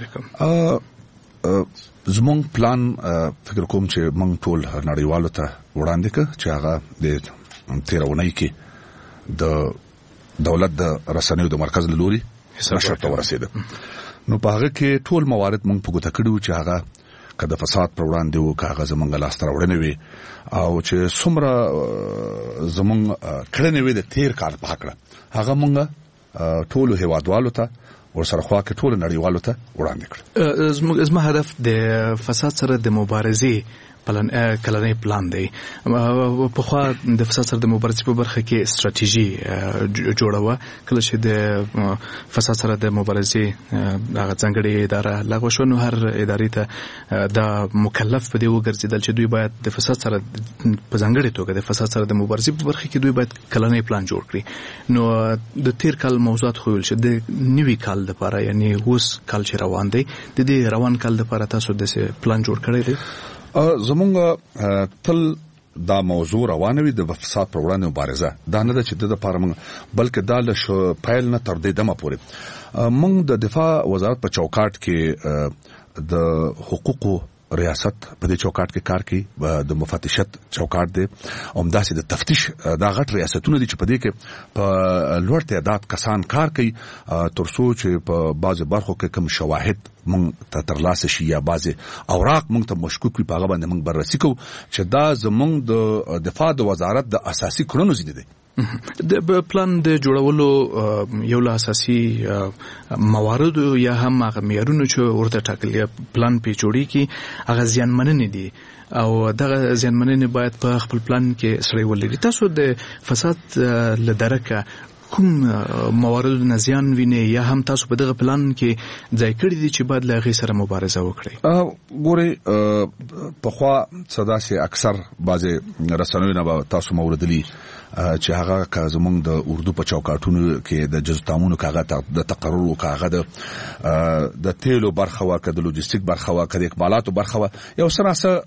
زموږ پلان فکر کوم چې موږ ټول نړیوالو ته وړاندې کړ چې هغه د تیرونی کې د دولت د رسنیو د مرکز له لوري نشر ته ورسېده. نو په هغه کې ټول موارد موږ په ګوته کړو چې هغه که د فساد پر وړاندې وو که هغه زموږ لاسته راوړنې وي او چې څومره زموږ کړنې وي د تیر کال په هکله هغه موږ ټولو هیوادوالو ته ورسره خوا کې ټولو نړیوالو ته وړاندې کړو. زموږ هدف د فساد سره د مبارزې پلان کلنی پلان دی. په خوا د فساد سره د مبارزې په برخه کې ستراتیژي جوړوه. کله چې د فساد سره د مبارزې هغه ځانګړې اداره لغوه شوه نو هر ادارې ته دا مکلف په دې وګرځېدل چې دوی باید د فساد سره په ځانګړې توګه د فساد سره د مبارزې په برخه کې دوی باید کلنی پلان جوړ کړي. نو د تیر کال موضوعات خو ویل چې د نوي کال لپاره یعنی اوس کال چې روان دی د دې روان کال لپاره تاسو د پلان جوړ کړی دی؟ زمونږ تل دا موضوع روانه وي د فساد پر وړاندې مبارزه. دا نه ده چې د لپاره موږ بلکې دا له پیل نه تر دې دمه پورې موږ د دفاع وزارت په چوکاټ کې د حقوقو ریاست په دې چوکاټ کې کار کوي. د مفتشت چوکاټ دی او همداسې د تفتیش دا غټ ریاستونه دي چې په دې کې په لوړ تعداد کسان کار کوي تر څو چې په بعضو برخو کې کوم شواهد موږ ته ترلاسه شي یا بعضې اوراق موږ ته مشکوک وي په هغه باندې موږ بررسي کوو چې دا زموږ د دفاع د وزارت د اساسي کړنو ځینې دی. د پلان د جوړولو یو له اساسي مواردو یا هم هغه معیارونو چې ورته ټاکلي پلان پې جوړېږي هغه زیانمننې دي او دغه زیانمننې باید په خپل پلان کې سړی ولري. تاسو د فساد له درکه کوم مواردو نه زیان ویني یا هم تاسو په دغه پلان کې ځای کړی دي چې باید له هغې سره مبارزه وکړئ؟ ګورئ پخوا څه داسې اکثر بعضې رسنیو نه به تاسو موردلي چې هغه که زمونږ د اردو په چوکاټونو کې د جزو تامونو که هغه د تقرر و که هغه د تیلو برخه وه که د لوجستیک برخه وه که د اقبالاتو برخه وه یو څه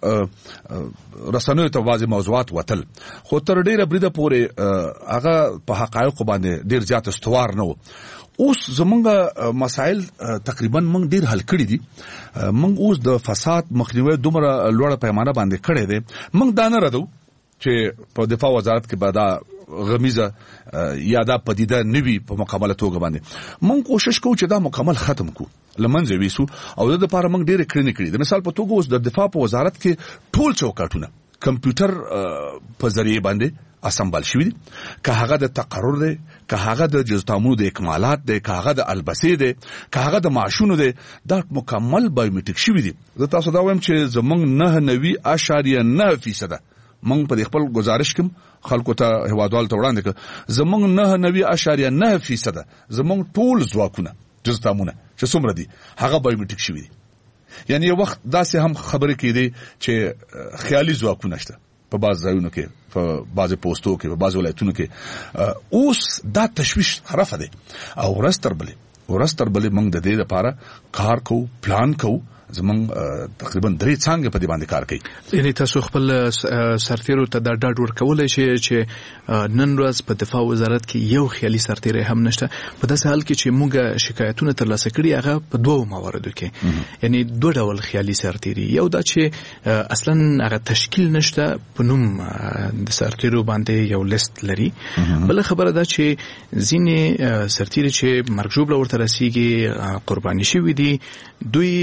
ناڅه رسنیو ته بعضې موضوعات وتل خو تر ډېره بریده پورې هغه په حقایقو باندې ډېر زیات استوار نه و. اوس زمونږ مسائل تقریبا موږ ډېر حل کړي دي. موږ اوس د فساد مخنیوی دومره لوړه پیمانه باندې کړی دی. موږ دا نه ردو چې په دفاع وزارت کې به دا غمیزه یا دا پدیده نوي په مکمله توګه باندې موږ کوشش کوو چې دا مکمل ختم کو لمنځه ویسو او د لپاره موږ ډېرې کړنې کړي. د مثال په توګه اوس د دفاع په وزارت کې ټول چوکاټونه کمپیوټر په ذریعه باندې اسمبل شوي دي. که هغه د تقرر دی که هغه د جزتامونو د اکمالات دی که هغه د البسې دی که هغه د معاشونو دی دا مکمل بایومیټریک شوي دي. زه تاسو دا وایم چې زموږ نه نوي اشاریه نه فیصده موږ په خپل گزارش کې خلکو ته هیوادوالو ته وړاندې کړ زموږ نه نوي اشاریه نه فیصده زموږ ټول ځواکونه جزتامونه چې څومره دي هغه بایومیټریک شوي دي. یعنی یو وخت داسې هم خبرې کېدې چې خیالي ځواکونه شته په بعض ځایونو کې په بعضې پوستو کې په بعض ولایتونو کې. اوس دا تشویش رفع دی او ورځ تر بلې ورځ تر بلې موږ د دې لپاره کار کوو پلان کوو. زمونږ تقریبا درې څانګې په دې باندې کار کوي. یعنی تاسو خپل سرتیرو ته دا ډاډ ورکولی شئ چې نن ورځ په دفاع وزارت کې یو خیالي سرتیری هم نشته په داسې حال کې چې موږ شکایتونه ترلاسه کړي هغه په دوو مواردو کې یعنی دوه ډول خیالي سرتیري. یو دا چې اصلا هغه تشکیل نشته په نوم د سرتیرو باندې یو لیست لري. بله خبره دا چې ځینې سرتیري چې مرګ ژوبله ورته رسیږي قرباني شوي دي دوی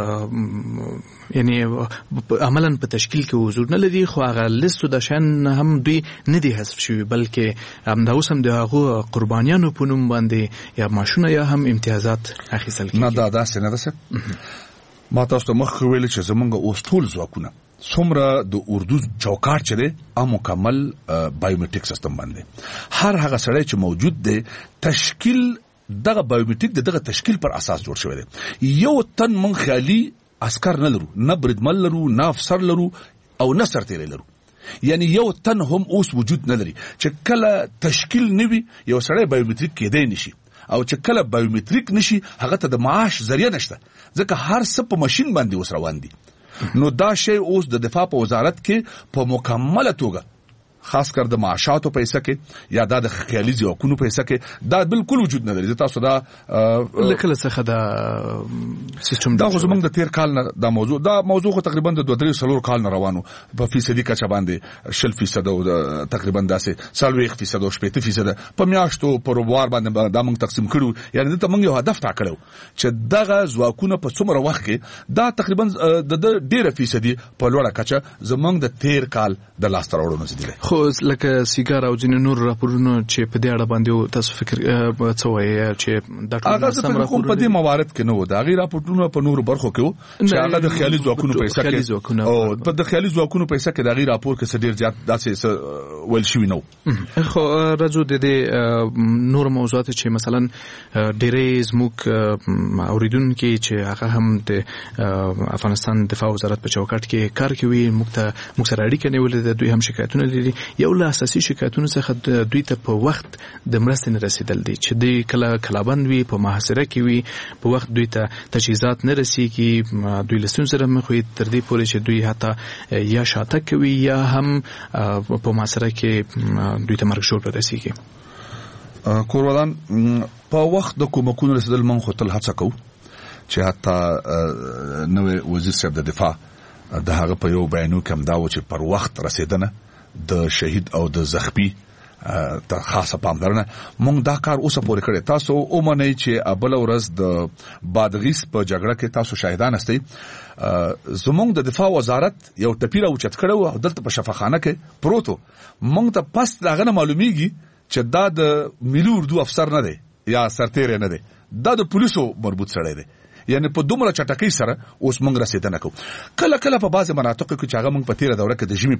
یعنی عملا په تشکیل کې حضور نه لري خو هغه لیستو د شان هم دوی نه دي حذف شوي بلکې همدا اوس هم د هغو قربانیانو په نوم باندې یا معاشونه یا هم امتیازات اخیستل کېږي. نه دا داسې نه ده. ما تاسو ته مخکې ویلي چې زمونږ اوس ټول ځواکونه څومره د اردو چوکاټ چې دی ا مکمل بایومټریک سیستم باندې هر هغه سړی چې موجود دی تشکیل دغه بایومټریک دغه تشکیل پر اساس جوړ شوی دی. یو تن من خیالي عسكر نه لرو، نه بریدمن لرو، نه افسر لرو او نه سرتیری لرو. یعنی یو تن هم اوس وجود نه لري چې کله تشکیل نوي یو سړی بایومټریک کېدای نشي او چې کله بایومټریک نشي هغه ته د معاش ذریعہ نشته ځکه هر څه په ماشين باندې اوس روان دي. نو دا شی اوس د دفاع په وزارت کې په مکمله توګه خاص کر د معاشاتو پیسې کې یا د خیالي ځواکونو پیسې کې دا بالکل وجود نه لري. تاسو دا لکه څه دا سیستم دا خو زمونږ د تیر کال نه دا موضوع دا موضوع خو تقریبا د دوه درې سلور کال نه روانو په فیصدي کچه باندې شل فیصد او تقریبا داسې سلويخ فیصد او شپږ فیصد په میاشتو په روبوار باندې دا موږ تقسیم کړو. یعنی ته موږ یو هدف ټاکلو چې دغه ځواکونه په څومره وخت کې دا تقریبا د ډیره فیصدي په لوړه کچه زمونږ د تیر کال د لاس تر وړاندې دي. خو لکه سیګار او ځینې نور راپورونه چې په دې اړه باندې تاسو فکر څه وایي چې دا ټول سم راپورونه په دې موارد کې نو دا غیر راپورونه په نور برخو کې چې هغه د خیالي ځواکونو پیسې کې او په د خیالي ځواکونو پیسې کې دا غیر راپور کې ډیر زیات داسې ول شي نو. خو راځو د دې نور موضوعات چې مثلا ډېرې زموږ اوریدونکو چې هغه هم د افغانستان دفاع وزارت په چوکاټ کې کار کوي موږ ته موږ سره اړیکه نیولې ده، دوی هم شکایتونه لري. یو له اساسي شکایتونو څخه دوی ته په وخت د مرستې نه رسیدل دي چې دوی کله کلابند وي په محاصره کې وي په وخت دوی ته تجهیزات نه رسیږي، دوی له ستونزو سره مخ وي تر دې پورې چې دوی حتی یا شاته کوي یا هم په محاصره کې دوی ته مرګ ژوبله رسیږي. کورولان په وخت د کومکونو رسیدل من خو تل هڅه کوو چې حتی نوې وزیر صاحب د دفاع د هغه په یو بیانو کې هم دا و چې پر وخت رسیدنه د شهید او د زخمی ته خاصه پاملرنه مونږ دا کار اوسه پورې کړی. تاسو اومنئ چې ابل ورځ د بادغیس په جګړه کې تاسو شاهدان استئ. زمونږ د دفاع وزارت یو ټپیره اوچت کړو او دلته په شفاخانه کې پروتو مونږ ته پس داغه معلومیږي چې دا د ملي اردو افسر نه دی یا سرتیر نه دی، دا د پولیسو مربوط سړی دی. یعنی په دومره چټکۍ سره اوس موږ رسیدنه کوو. کله کله په بعض مناطقو کې چې هغه موږ په تیره دوره کې د ژمي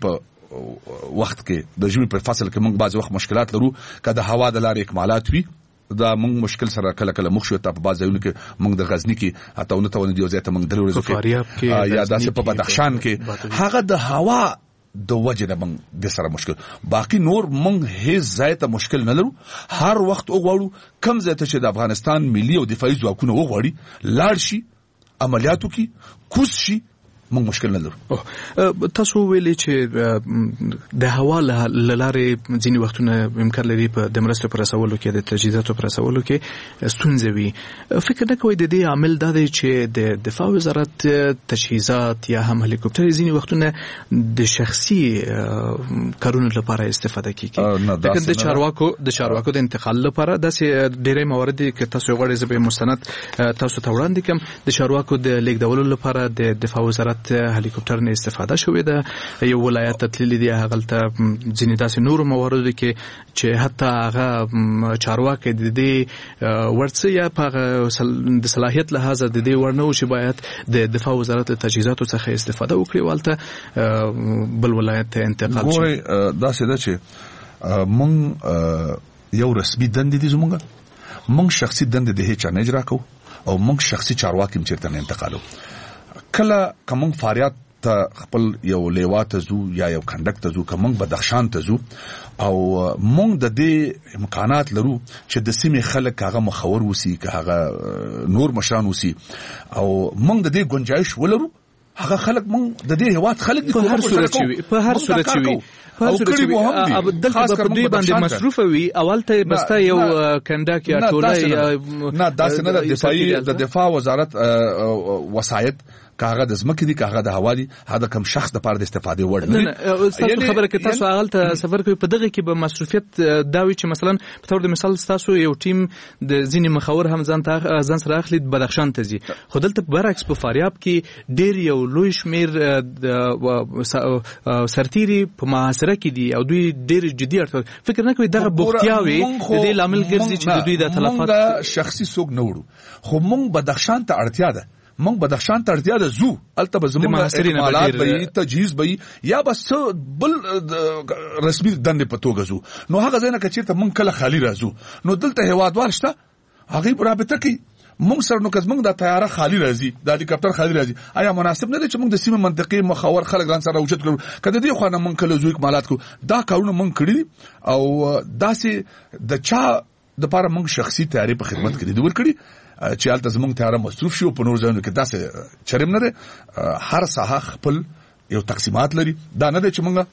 په وخت کې د ژمي په فصل کې موږ بعض وخت مشکلات لرو که د هوا د لارې اکمالات وي دا موږ مشکل سره کله کله مخ شو. ته په بعض ځایونو کې موږ د غزنی کې حتی ونه ته ونه دی ځای ته موږ درو ورځو کې یا داسې په بدخشان کې هغه د هوا د وجه نه موږ د سره مشکل باقی نور موږ هیڅ ځای ته مشکل نه لرو. هر وخت وګورو کم ځای ته چې د افغانستان ملي او دفاعي ځواکونه وغواړي لاړ شي عملیاتو کې کوز شي موږ مشکل نه لرو. تاسو ویلي چې د هوا لارې ځینې وختونه امکان لري په د مرستو پر رسولو کې د تجهیزاتو پر رسولو کې ستونزې وي. فکر نه کوئ د دې عامل دا دی چې د دفاع وزارت تجهیزات یا هم هلیکوپټر ځینې وختونه د شخصي کارونو لپاره استفاده کیږي لکه د چارواکو د چارواکو د انتقال لپاره داسې ډېرې موارد کې تاسو غواړئ زه به مستند تاسو ته وړاندې کړم. د چارواکو د لیږدولو لپاره د دفاع وزارت هلیکوپټر نه استفاده شوې ده. یو ولایت ته تللی دی هغه ته ځینې داسې نور موارد کې چې حتی هغه چارواکي د دې ورڅ یا په د صلاحیت لحاظ د دې ورنو چې باید د دفاع وزارت تجهیزاتو څخه استفاده وکړي والته بل ولایت ته انتقال شي. ګوره داسې ده چې مونږ یو رسمي دند دي زمونږ مونږ شخصي دند د هیڅ نه اجرا کوو او مونږ شخصي چارواکي چیرته نه انتقالو. کله کوم فاریات ته خپل یو لیوا ته زو یا یو کنډک ته زو کوم بدخشان ته زو او مونږ د دې امکانات لرو چې د سیمې خلک هغه مخور وسی که هغه نور مشران وسی او مونږ د دې گنجائش ولرو هغه خلک مونږ د دې هواد خلک په هر صورت وي په هر صورت وي په هر صورت وي دلته په دوی باندې مصروف وي اولته بستا یو کنډک یا ټوله نه داسې نه د دفاعي د دفاع وزارت وسایت کاغه د زمکې دي کاغه د هوا دي هدا کم شخص د پاره د استفادې وړ نه تاسو خبره کې تاسو هغه سفر کوي په دغه کې به مصروفیت داوي چې مثلا په تور د مثال تاسو یو ټیم د ځینې مخاور هم ځان ته ځان سره اخلي بدخشان ته ځي خو دلته برعکس په فاریاب کې ډیر یو لوی شمیر سرتيري په محاصره کې دي او دوی ډیر جدي فکر نه کوي دغه بوختیاوي د دې لامل ګرځي چې دوی د تلفات شخصي سوق نه وړو خو مونږ بدخشان ته اړتیا ده مونږ بدخشان ته اړتیا ده زو الته به زموږ اکمالات به تجهیز به یا بس بل رسمي دندې په توګه زو نو هغه ځای نه که چېرته مونږ کله خالي راځو نو دلته هیوادوال شته هغوی رابطه کوي مونږ سره. نو که زمونږ د طیاره خالي راځي د هلیکاپټر خالي راځي آیا مناسب نه دی چې مونږ د سیمې منطقې مخاور خلک ځان سره اوچت کړو؟ که د دې خوا نه مونږ کله زو اکمالات کوو دا کارونه مونږ کړي او داسې د چا دپاره مونږ شخصي تیارې په خدمت کې دي ورکړي چې هلته زمونږ تیاره مصروف شي او په نور ځایونو کې داسې چرم نه دی. هر ساحه خپل یو تقسیمات لري. دا نه دی چې مونږ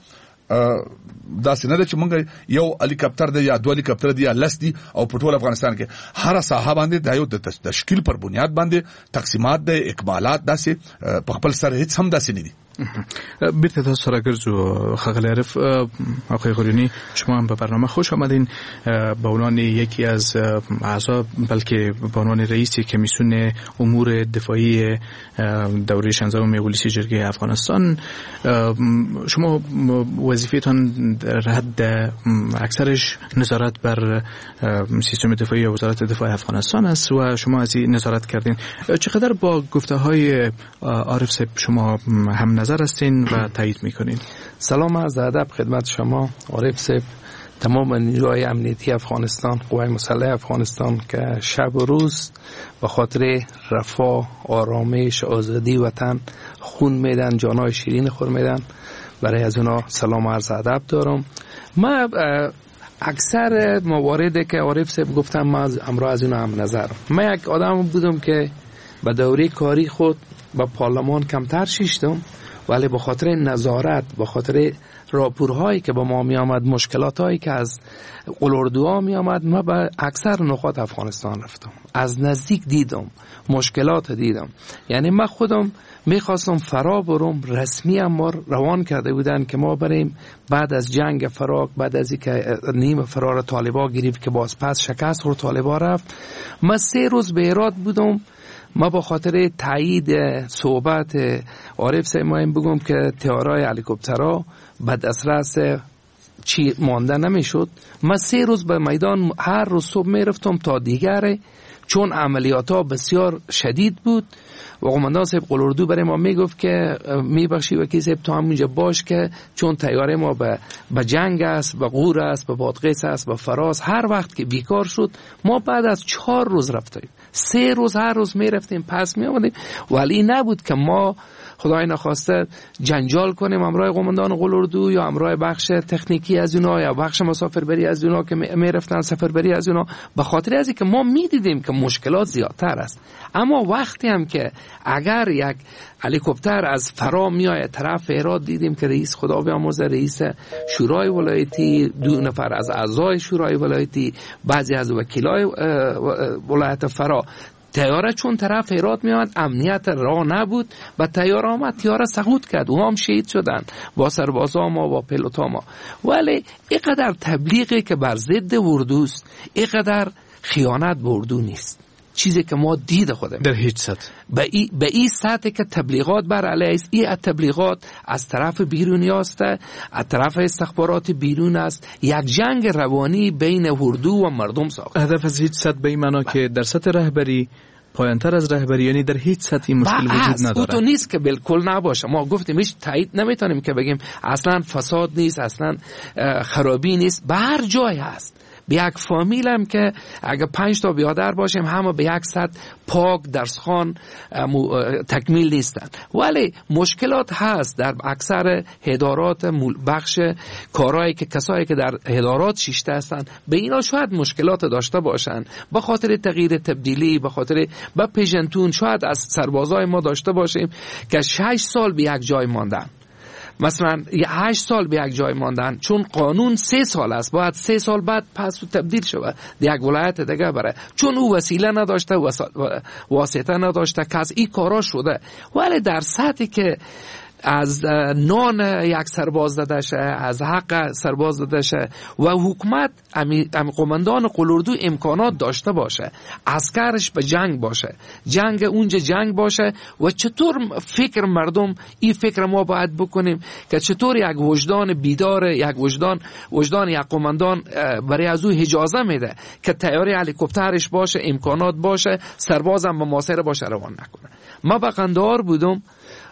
داسې نه ده چې مونږ یو هلیکاپټر دی یا دوه هلیکاپټر دی یا لس دی او په ټول افغانستان کې هر ساحه باندې د یو د تشکیل پر بنیاد باندې تقسیمات دی اکمالات داسې په خپل سر هیڅ هم داسې نه دي. بیرته تاسو سره ګرځو خغل عارف آقای قلیونی، شما هم به برنامه خوش آمدین. به عنوان یکی از اعضا بلکه به عنوان رئیس کمیسیون امور دفاعی دوره شانزدهم مجلس جرگه افغانستان، شما وظیفه‌تان در حد اکثرش نظارت بر سیستم دفاعی وزارت دفاع افغانستان است و شما از این نظارت کردین. چقدر با گفته‌های عارف صاحب شما هم نظر هستین و تایید میکنین؟ سلام عرض ادب خدمت شما عارف صاحب، تمام نیروهای امنیتی افغانستان، قوای مسلح افغانستان که شب و روز به خاطر رفاه، آرامش، آزادی وطن خون میدن، جانای شیرین خور میدن، برای از اونا سلام عرض ادب دارم. ما اکثر مواردی که عارف صاحب گفتم ما امروز از اونا هم نظرم. من یک آدم بودم که به دوره کاری خود با پارلمان کمتر شیشتم، ولی به خاطر نظارت، به خاطر راپورهایی که با ما می آمد، مشکلاتایی که از قلوردوها می آمد، ما به اکثر نقاط افغانستان رفتم، از نزدیک دیدم، مشکلات دیدم. یعنی من خودم میخواستم فرا برم، رسمی هم روان کرده بودن که ما بریم بعد از جنگ فراق، بعد از اینکه نیم فرار طالبا گرفت که باز پس شکست رو طالبا رفت، من سه روز به ایراد بودم. ما با خاطر تایید صحبت عارف صاحب ما این بگم که تیارای هلیکوپترها به دسترس چی مانده نمیشد. من سه روز به میدان هر روز صبح میرفتم تا دیگره، چون عملیات ها بسیار شدید بود و قماندان صاحب قلوردو برای ما میگفت که میبخشی وکیل صاحب تو همونجا باش که چون تیاره ما به به جنگ است، به غور است، به بادغیس است، به فراز. هر وقت که بیکار شد ما بعد از چهار روز رفتیم، سه روز هر روز میرفتیم پس میآمدیم، ولی نبود که ما خدای نخواسته جنجال کنیم همراه قماندان قلوردو یا همراه بخش تکنیکی از اونا یا بخش مسافربری از اونا که میرفتن سفربری از اونا، به خاطر از اینکه ما میدیدیم که مشکلات زیادتر است. اما وقتی هم که اگر یک هلیکوپتر از فرا میآید طرف هرات، دیدیم که رئیس خدا بیامرزه رئیس شورای ولایتی، دو نفر از اعضای شورای ولایتی، بعضی از وکیلای ولایت فرا، تیاره چون طرف هرات میاد امنیت راه نبود و تیاره آمد، تیاره سقوط کرد و هم شهید شدن با سربازا ما با پیلوتا ما. ولی اینقدر تبلیغی که بر ضد اردوست، اینقدر خیانت به اردو نیست. چیزی که ما دید خودم در هیچ سطح به این به این سطح که تبلیغات بر علیه است، این تبلیغات از طرف بیرونی است، از طرف استخبارات بیرون است، یک جنگ روانی بین اردو و مردم ساخت. هدف از هیچ سطح به این معنا که در سطح رهبری پایانتر از رهبری، یعنی در هیچ سطحی مشکل وجود نداره. تو نیست که بالکل نباشه. ما گفتیم هیچ تایید نمیتونیم که بگیم اصلا فساد نیست، اصلا خرابی نیست، به هر جای هست. به یک فامیل هم که اگه پنج تا بیادر باشیم همه به یک سطح پاک درسخوان تکمیل نیستن، ولی مشکلات هست در اکثر ادارات بخش کارهایی که کسایی که در ادارات شیشته هستن، به اینا شاید مشکلات داشته باشن به خاطر تغییر تبدیلی، به خاطر به پیژنتون. شاید از سربازای ما داشته باشیم که شش سال به یک جای ماندن، مثلا هشت سال به یک جای ماندن، چون قانون سه سال است، باید سه سال بعد پس تبدیل شود یک ولایت دیگه بره، چون او وسیله نداشته، واسطه نداشته، کس این کارا شده. ولی در سطحی که از نان یک سرباز داده شه، از حق سرباز داده شه و حکومت ام قماندان قلوردو امکانات داشته باشه، عسکرش به جنگ باشه، جنگ اونجا جنگ باشه. و چطور فکر مردم، این فکر ما باید بکنیم که چطور یک وجدان بیدار، یک وجدان وجدان یک قماندان برای از او اجازه میده که تیاره هلیکوپترش باشه، امکانات باشه، سربازم به محاصره باشه روان نکنه. ما به قندهار بودم،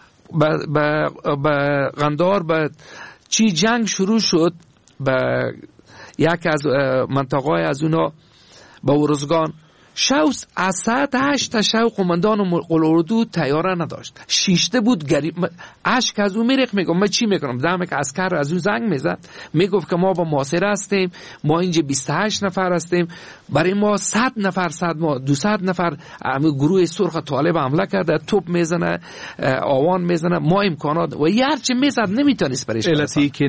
به قندهار به چی جنگ شروع شد، به یک از منطقه از اونا به ارزگان شوس از ساعت هشت تا شو قماندان قلاردو تیاره نداشت، شیشته بود گریب اشک از اون میریخت. میگم من چی میکنم؟ دمه که عسکر از اون زنگ میزد میگفت که ما با محاصره هستیم، ما اینجا بیست و هشت نفر هستیم، برای ما صد نفر صد ما دویست نفر گروه سرخ طالب حمله کرده، توپ میزنه، آوان میزنه، ما امکانات و هر چی میزد نمیتونست برایش علتی که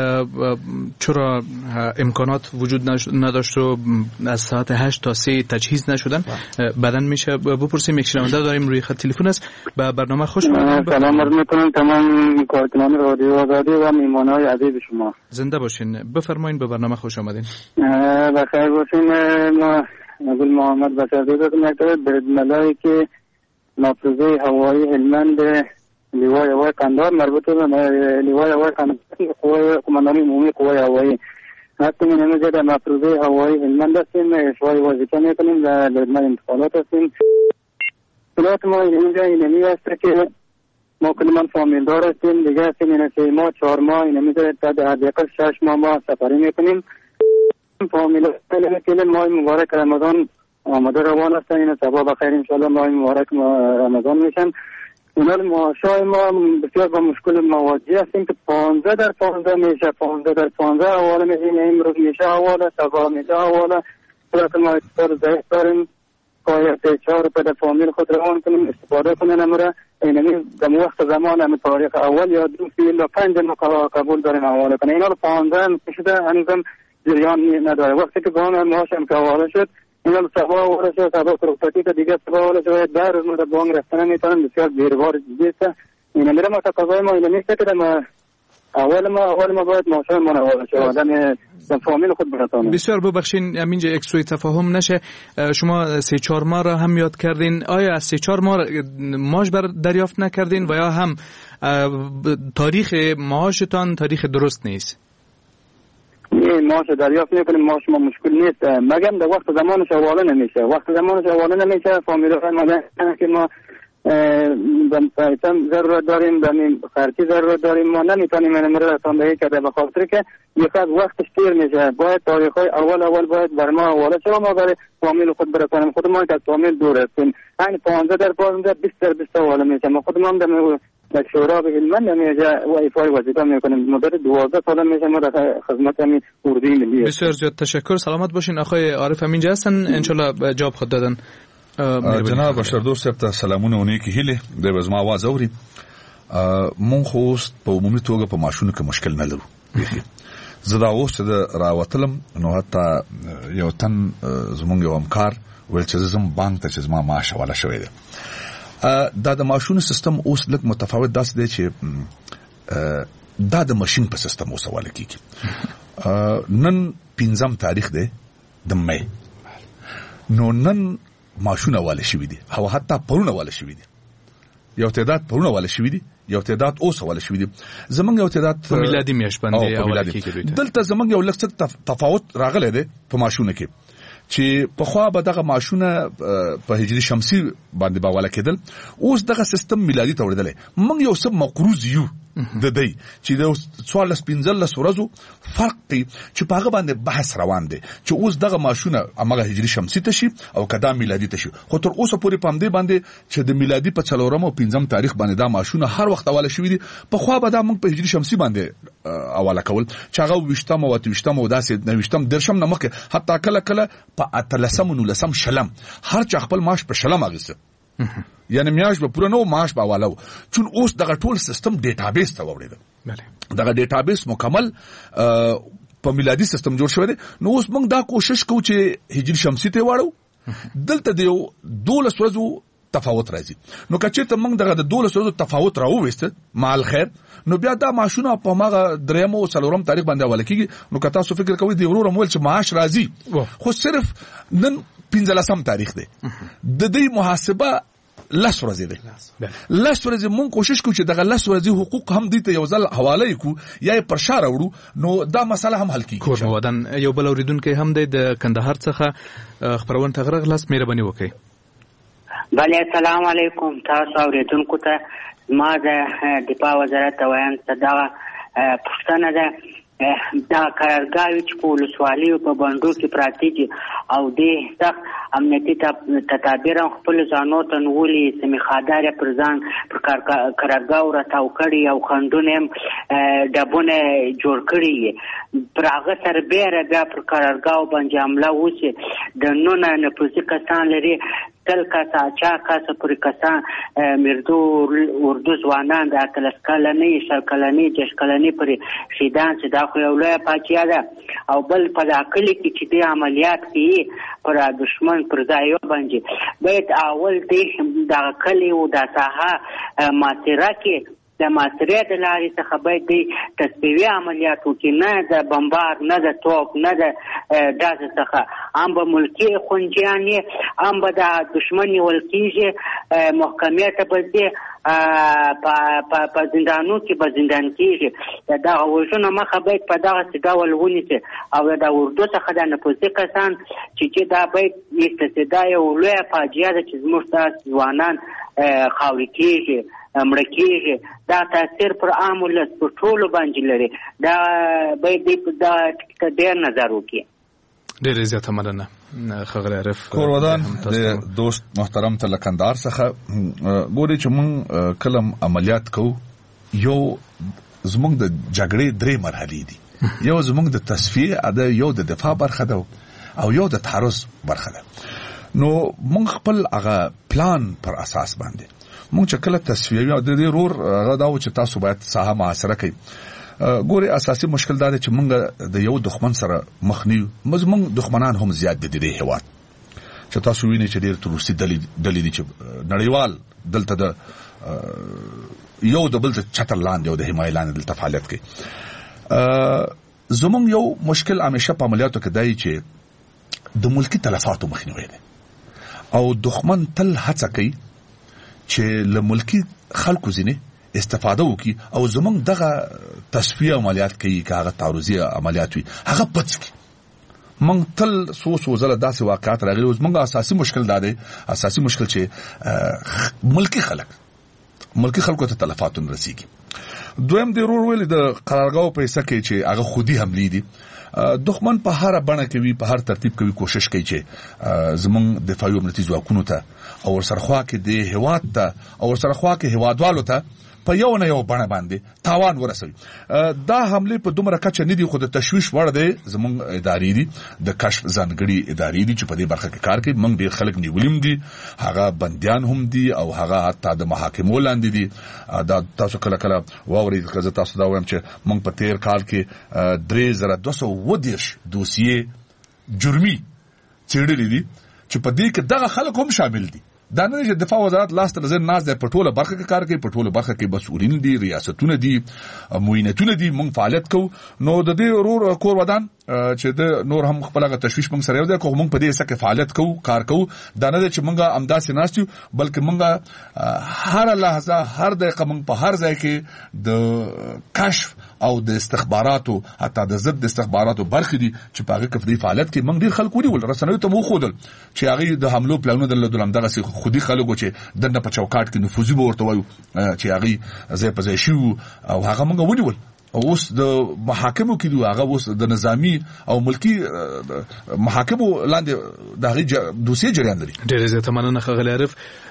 چرا امکانات وجود نداشت و از ساعت هشت تا سه تجهیز نشدن. بعدن میشه بپرسیم. یک شنونده داریم روی خط تلفن است. به برنامه خوش اومدید. سلام عرض میکنم تمام کارکنان رادیو آزادی و میهمانای عزیز شما. زنده باشین. بفرمایید، به برنامه خوش آمدین. بخیر باشین. ما نقول محمد بشردی دادم یک برد ملایی که نافذه هوایی هلمند لیوای هوای قندهار مربوطه به لیوای هوای قندهار قوای قماندانی عمومی قوای هوایی حتی من امروز در مفروضه هوایی هلمند هستیم، اشوای وظیفه میکنیم و لجنه انتقالات هستیم. اطلاعات ما اینجا اینمی هست که ما کلمان فامیلدار هستیم دیگه هستیم، این سه ماه چهار ماه اینمی تا در حداقل شش ماه ما سفری میکنیم. فامیلدار که ماه مبارک رمضان آماده روان هستن، این سبا بخیر انشاءالله ماه مبارک رمضان میشن. اونا معاشای ما بسیار با مشکل مواجه هستیم که پانزده در پانزده میشه، پانزده در پانزده حواله میشه، این امروز میشه حواله، سبا میشه حواله. برای ما اتصال ضعیف داریم، قایت چهار پر فامیل خود روان کنیم استفاده کنیم. امره اینمی در وقت زمان هم تاریخ اول یا دو سی الا پنج ما قبول داریم حواله کنیم. اینا رو پانزده میشه هنوزم جریان نداره. وقتی که بان معاش هم که حواله شد اینا رو سبا حواله شد، سبا کرکتاتی که دیگه سبا حواله شد، در روز مدر بانگ رفتن نمیتونم، بسیار دیروار جدیسته. اینا میره ما تقاضای ما اینمی است که ما اول ما اول ما باید معاشای ما حواله شد، آدم فامیل خود برسانه. بسیار ببخشین همینجا یک سوء تفاهم نشه. شما سه چهار ماه را هم یاد کردین، آیا از سه چهار ماه معاش بر دریافت نکردین و یا هم تاریخ معاشتان تاریخ درست نیست؟ نه معاش دریافت میکنیم، معاش ما مشکل نیست، مگم در وقت زمانش حواله نمیشه. وقت زمانش حواله نمیشه فامیل ما که ما بنتایتم ضرورت داریم، داریم خرچی ضرورت داریم، ما نمیتونیم این امر رساندهی کرده به خاطر که یک از وقتش دیر میشه. باید تاریخ‌های اول اول باید بر ما حواله شد، ما برای فامیل خود برسانیم. خود ما از فامیل دور هستیم، این پانزده در پانزده بیست در بیست حواله میشه. ما خود ما هم در شورا به هلمند همیشه و ایفای وظیفه میکنیم. مدت دوازده سال میشه ما در خدمت همین اردوی ملی. بسیار زیاد تشکر. سلامت باشین. آقای عارف همینجا هستن، انشالله جواب خود دادن. جناب بشردور صاحب ته سلامونه ونی کې هله د وزما आवाज اوري. مونږ خو په عمومي توګه په ماشونو کې مشکل نه لرو. زه دا اوس د راوتلم نو حتی یو تن زمونږ یو همکار ول چې زم بانک ته چې زما معاش والا شوی دی. دا د ماشونو سیستم اوس لږ متفاوت داس دی چې دا د ماشين په سیستم اوس والا کیږي. نن پنځم تاریخ دی د مې، نو نن ماشونه والا شوی دي، هو حتی پرونه والا شوی دي، یو تعداد پرونه والا شوی دي، یو تعداد اوس والا شوی دي. زمونږ یو تعداد په میلادي میاشت باندې اول کې دلته زمونږ یو لږ تفاوت راغلی دی په ماشونه کې چې په خوا به دغه ماشونه په هجری شمسي باندې باواله کېدل، اوس دغه سیستم میلادي ته وړدل. موږ یو څه مقروض یو د دې چې د څوارلس پنځلس ورځو فرق دی چې په هغه باندې بحث روان دی چې اوس دغه ماشونه امغه هجری شمسي ته شي او کدا میلادي ته شي. خو تر اوسه پورې پام دی باندې چې د میلادي په څلورم او پنځم تاریخ باندې دا ماشونه هر وخت حواله شوی دي. په خوا به دا موږ په هجری شمسي باندې حواله کول چې هغه وشتم او اتوشتم او داسې نوشتم درشم نمکه حتی کله کله په اتلسم نو لسم شلم هر چا خپل معاش په شلم اغسته، یعنی میاش به پوره نو معاش به والو. چون اوس دغه ټول سیستم ډیټابیس ته وړي، دغه ډیټابیس مکمل په میلادي سیستم جوړ شوی دی. نو اوس موږ دا کوشش کوو چې هجری شمسي ته واړو. دلته دیو دولس ورځو تفاوت راځي. نو کچې ته موږ دغه د دولس ورځو تفاوت راوويست مال خیر، نو بیا دا ماشونه په ماغه دریم او څلورم تاریخ باندې حواله کیږي. نو کتا سو فکر کوي دی ورور مول چې معاش راځي، خو صرف نن پنځلسم تاریخ دی، د دې محاسبه لس ورځې دی. لس ورځې مونږ کوشش کوو چې دغه لس ورځې حقوق هم دې ته یو ځل حواله کو یا پر شار وړو، نو دا مسله هم حل کیږي. کور مودن یو بل اوریدونکو هم د کندهار څخه خبرونه تغرغ لاس مهرباني وکړي. بله السلام علیکم تاسو اوریدونکو ته ما د دفاع وزارت ته وایم چې دا پوښتنه ده دا قرارګاوې چې په ولسوالیو په بندو کې پراته دي او دې سخت امنیتي تدابیر هم خپلو ځانو ته نیولي سمیخادار یې پر ځان پر قرارګاو راتاو کړي او خنډونه هم ډبونه جوړ کړي یې پر هغه سربیره بیا پر قرارګاو باندې حمله وشي د نونه نفوذي کسان لري تل کسا چا کسا پوری کسان مردو اردو ځوانان د اتلس کلنې شل کلنې جش کلنې پرې شهیدان چې دا خو یو لویه پاچیا ده او بل په دا کلي کې چې دې عملیات کوي پر دشمن پر ځایو باندې باید اول دې دغه کلي او د ساحه محاصره کې د محاصرې د لارې څخه باید دې تصفیوي عملیات وکړي نه د بمبار نه د توپ نه د ډزو څخه هم به ملکي خونجیان یې هم به د دشمن نیول کېږي محکمې ته به ځي په زندانو کې به زندان کېږي د دغه وژنو مخه باید په دغسې ډول ونیسي او د اردو څخه د نفوذي کسان چې چې دا باید ایستسي دا یو لویه فاجعه ده چې زموږ داسې ځوانان خاورې کېږي مړه کېږي دا تاثیر پر عام ولس په ټولو باندې لري دا باید دې دا ټکي ډېر نظر وکړي. ډېرې زیاته مننه ښاغلی عارف کورودان د دوست محترم ته له کندهار څخه ګوري چې موږ کله عملیات کوو یو زموږ د جګړې درې مرحلې دي یو زموږ د تصفیه ده یو د دفاع برخه ده او یو د تعرض برخه ده نو موږ خپل هغه پلان پر اساس باندې موږ چې کله تصفیه او د دې رور هغه دا و چې تاسو باید ساحه محاصره کړئ ګوري اساسي مشکل دا دی چې موږ د یو دښمن سره مخ نه یو موږ دښمنان هم زیات دي د هیواد چې تاسو وینئ چې ډېر تروسي دلې دي چې نړیوال دلته د یو د بل چتر لاندې او د حمایې لاندې دلته فعالیت کوي زموږ یو مشکل همیشه په عملیاتو کې دی چې د ملکی تلفاتو مخنیوی دی او دښمن تل هڅه کوي چې له ملکی خلکو ځینې استفاده وکي او زمونږ دغه تصفیه عملیات کوي که هغه تعرضي عملیات وي هغه پڅ کی مونږ تل سو سو زله داسې واقعات راغلي اوس مونږ اساسي مشکل دا دی اساسي مشکل چې ملکی خلک ملکی خلکو ته تلفات رسیږي دویم دی ورور ویل د قرارګاو پیسې کې چې هغه خودي حملې دي دښمن په هر بڼه کوي په هر ترتیب کوي کوشش کوي چې زمونږ دفاعي امنیتي ځواکونو ته او ورسره کې د هواد ته او ورسره کې هوادوالو ته په یو نه یو بڼه باندې تاوان ورسوي دا حمله په دومره کچه نه دي خو د تشویش وړ دی زمونږ ادارې دي د کشف ځانګړي ادارې دي چې په دې برخه کې کار کوي موږ ډېر خلک نیولیم دي هغه بندیان هم دي او هغه حتی د محاکمو لاندې دي دا تاسو کله کله واورئ که زه تاسو دا وایم چې موږ په تیر کال کې درې زره دوه سوه اووه دېرش دوسیې جرمي څېړلي دي چې په دې کې دغه خلک هم شامل دي دا نه چې دفاع وزارت لاس ته نظر ناز د پټوله برخه کې کار کوي پټوله برخه کې مسؤلین دي ریاستونه دي معاینتونه دي موږ فعالیت کوو نو د دې ورور کور ودان چې د نور هم خپل غو تشویش موږ سره یو دی کوم موږ په دې سکه فعالیت کوو کار کوو دا نه چې موږ امداسي ناستو بلکې موږ هر لحظه هر دقیقه موږ په هر ځای کې د کشف او د استخباراتو حتی د ضد استخباراتو برخې دي چې په هغه کې په فعالیت کې موږ ډیر خلک ونیول رسنیو ته مو خودل چې هغه د حملو پلانونه د دلمدغه سي خودي خلکو چې دنه په چوکاټ کې نفوذي ورته وایو چې هغه زې په ځای شو او هغه موږ ونیول اوس د محاکمو کې دوه هغه اوس د نظامی او ملکی محاکمو لاندې د هغه دوسیه جریان لري. ډېر زیاته مننه ښاغلی عارف.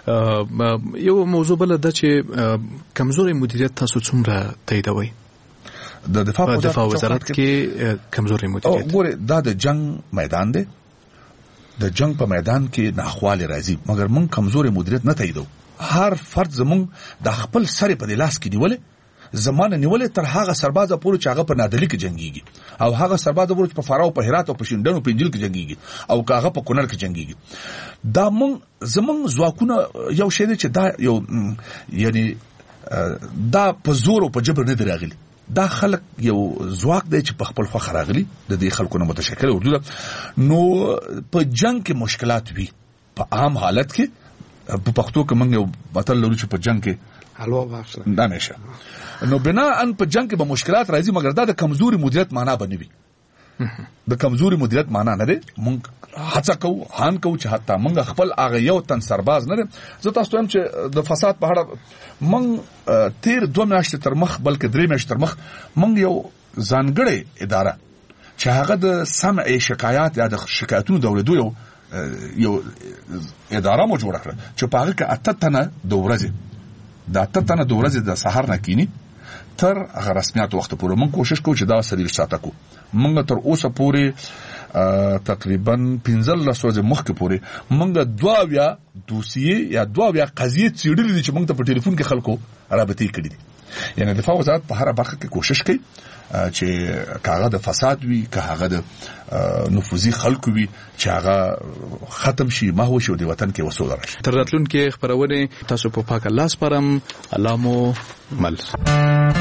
یو موضوع بل ده چې کمزوري مدیریت تاسو څومره تاییدوئ؟ د دفاع په دفاع وزارت کې کمزوري مدیریت ګوره دا د جنگ میدان دی د جنگ په میدان کې ناخواله راځي مګر مونږ کمزوري مدیریت نه تاییدو. هر فرد زمونږ د خپل سر په لاس کې نیولې زمانه نیولې تر هغه سرباز پورې چې هغه په نادلی کې جنگيږي او هغه سرباز پورې په فاراو په هرات او په شینډنو په انجیل کې جنگيږي او هغه په کونړ کې جنگيږي. دا مونږ زمونږ ځواکونه یو شی دی چې دا یو یعنی دا په زور او په جبر نه دراغلي دا خلک یو ځواک دی چې په خپل خو خراغلي د دې خلکو نه متشکل وروده نو په جنگ کې مشکلات وي په عام حالت کې په پښتو کې موږ یو متل لرو چې په جنگ کې حلوا واخله دا نشه نو بنا ان په جنگ کې به مشکلات راځي مګر دا د کمزوري مدیریت معنا بنوي د کمزوري مدیریت معنا نه ده. مونږ هڅه کوو هان کوو چې حتی مونږ خپل هغه یو تن سرباز نه ده. زه تاسو ته چې د فساد په اړه مونږ تیر دوه میاشتې تر مخ بلکې درې میاشتې تر مخ مونږ یو ځانګړې اداره چې هغه د سمع شکایات یا د شکایتونو د اوریدو یو یو اداره مو جوړه کړه چې په هغه کې اته تنه د ورځې د اته تنه د ورځې د سحر نه کینی تر هغه رسمیات وخت پورې مونږ کوشش کوو چې دا سړي ساته کو. مونږ تر اوسه پورې تقریبا پنځه لس ورځې مخکې پورې مونږ دوه بیا دوسیې یا دوه بیا قضیې څېړلې دي چې مونږ ته په ټلیفون کې خلکو رابطې کړې دي. یعنی دفاع وزارت په هر برخه کې کوشش کوي چې کاغه د فساد وي کاغه د نفوذي خلکو وي چې هغه ختم شي محو شي او د وطن کې وسوله راشي. تر راتلونکي خبرونه تاسو په پاک الله سپارم. الله مو مل.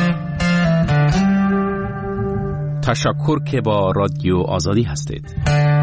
تشکر که با رادیو آزادی هستید.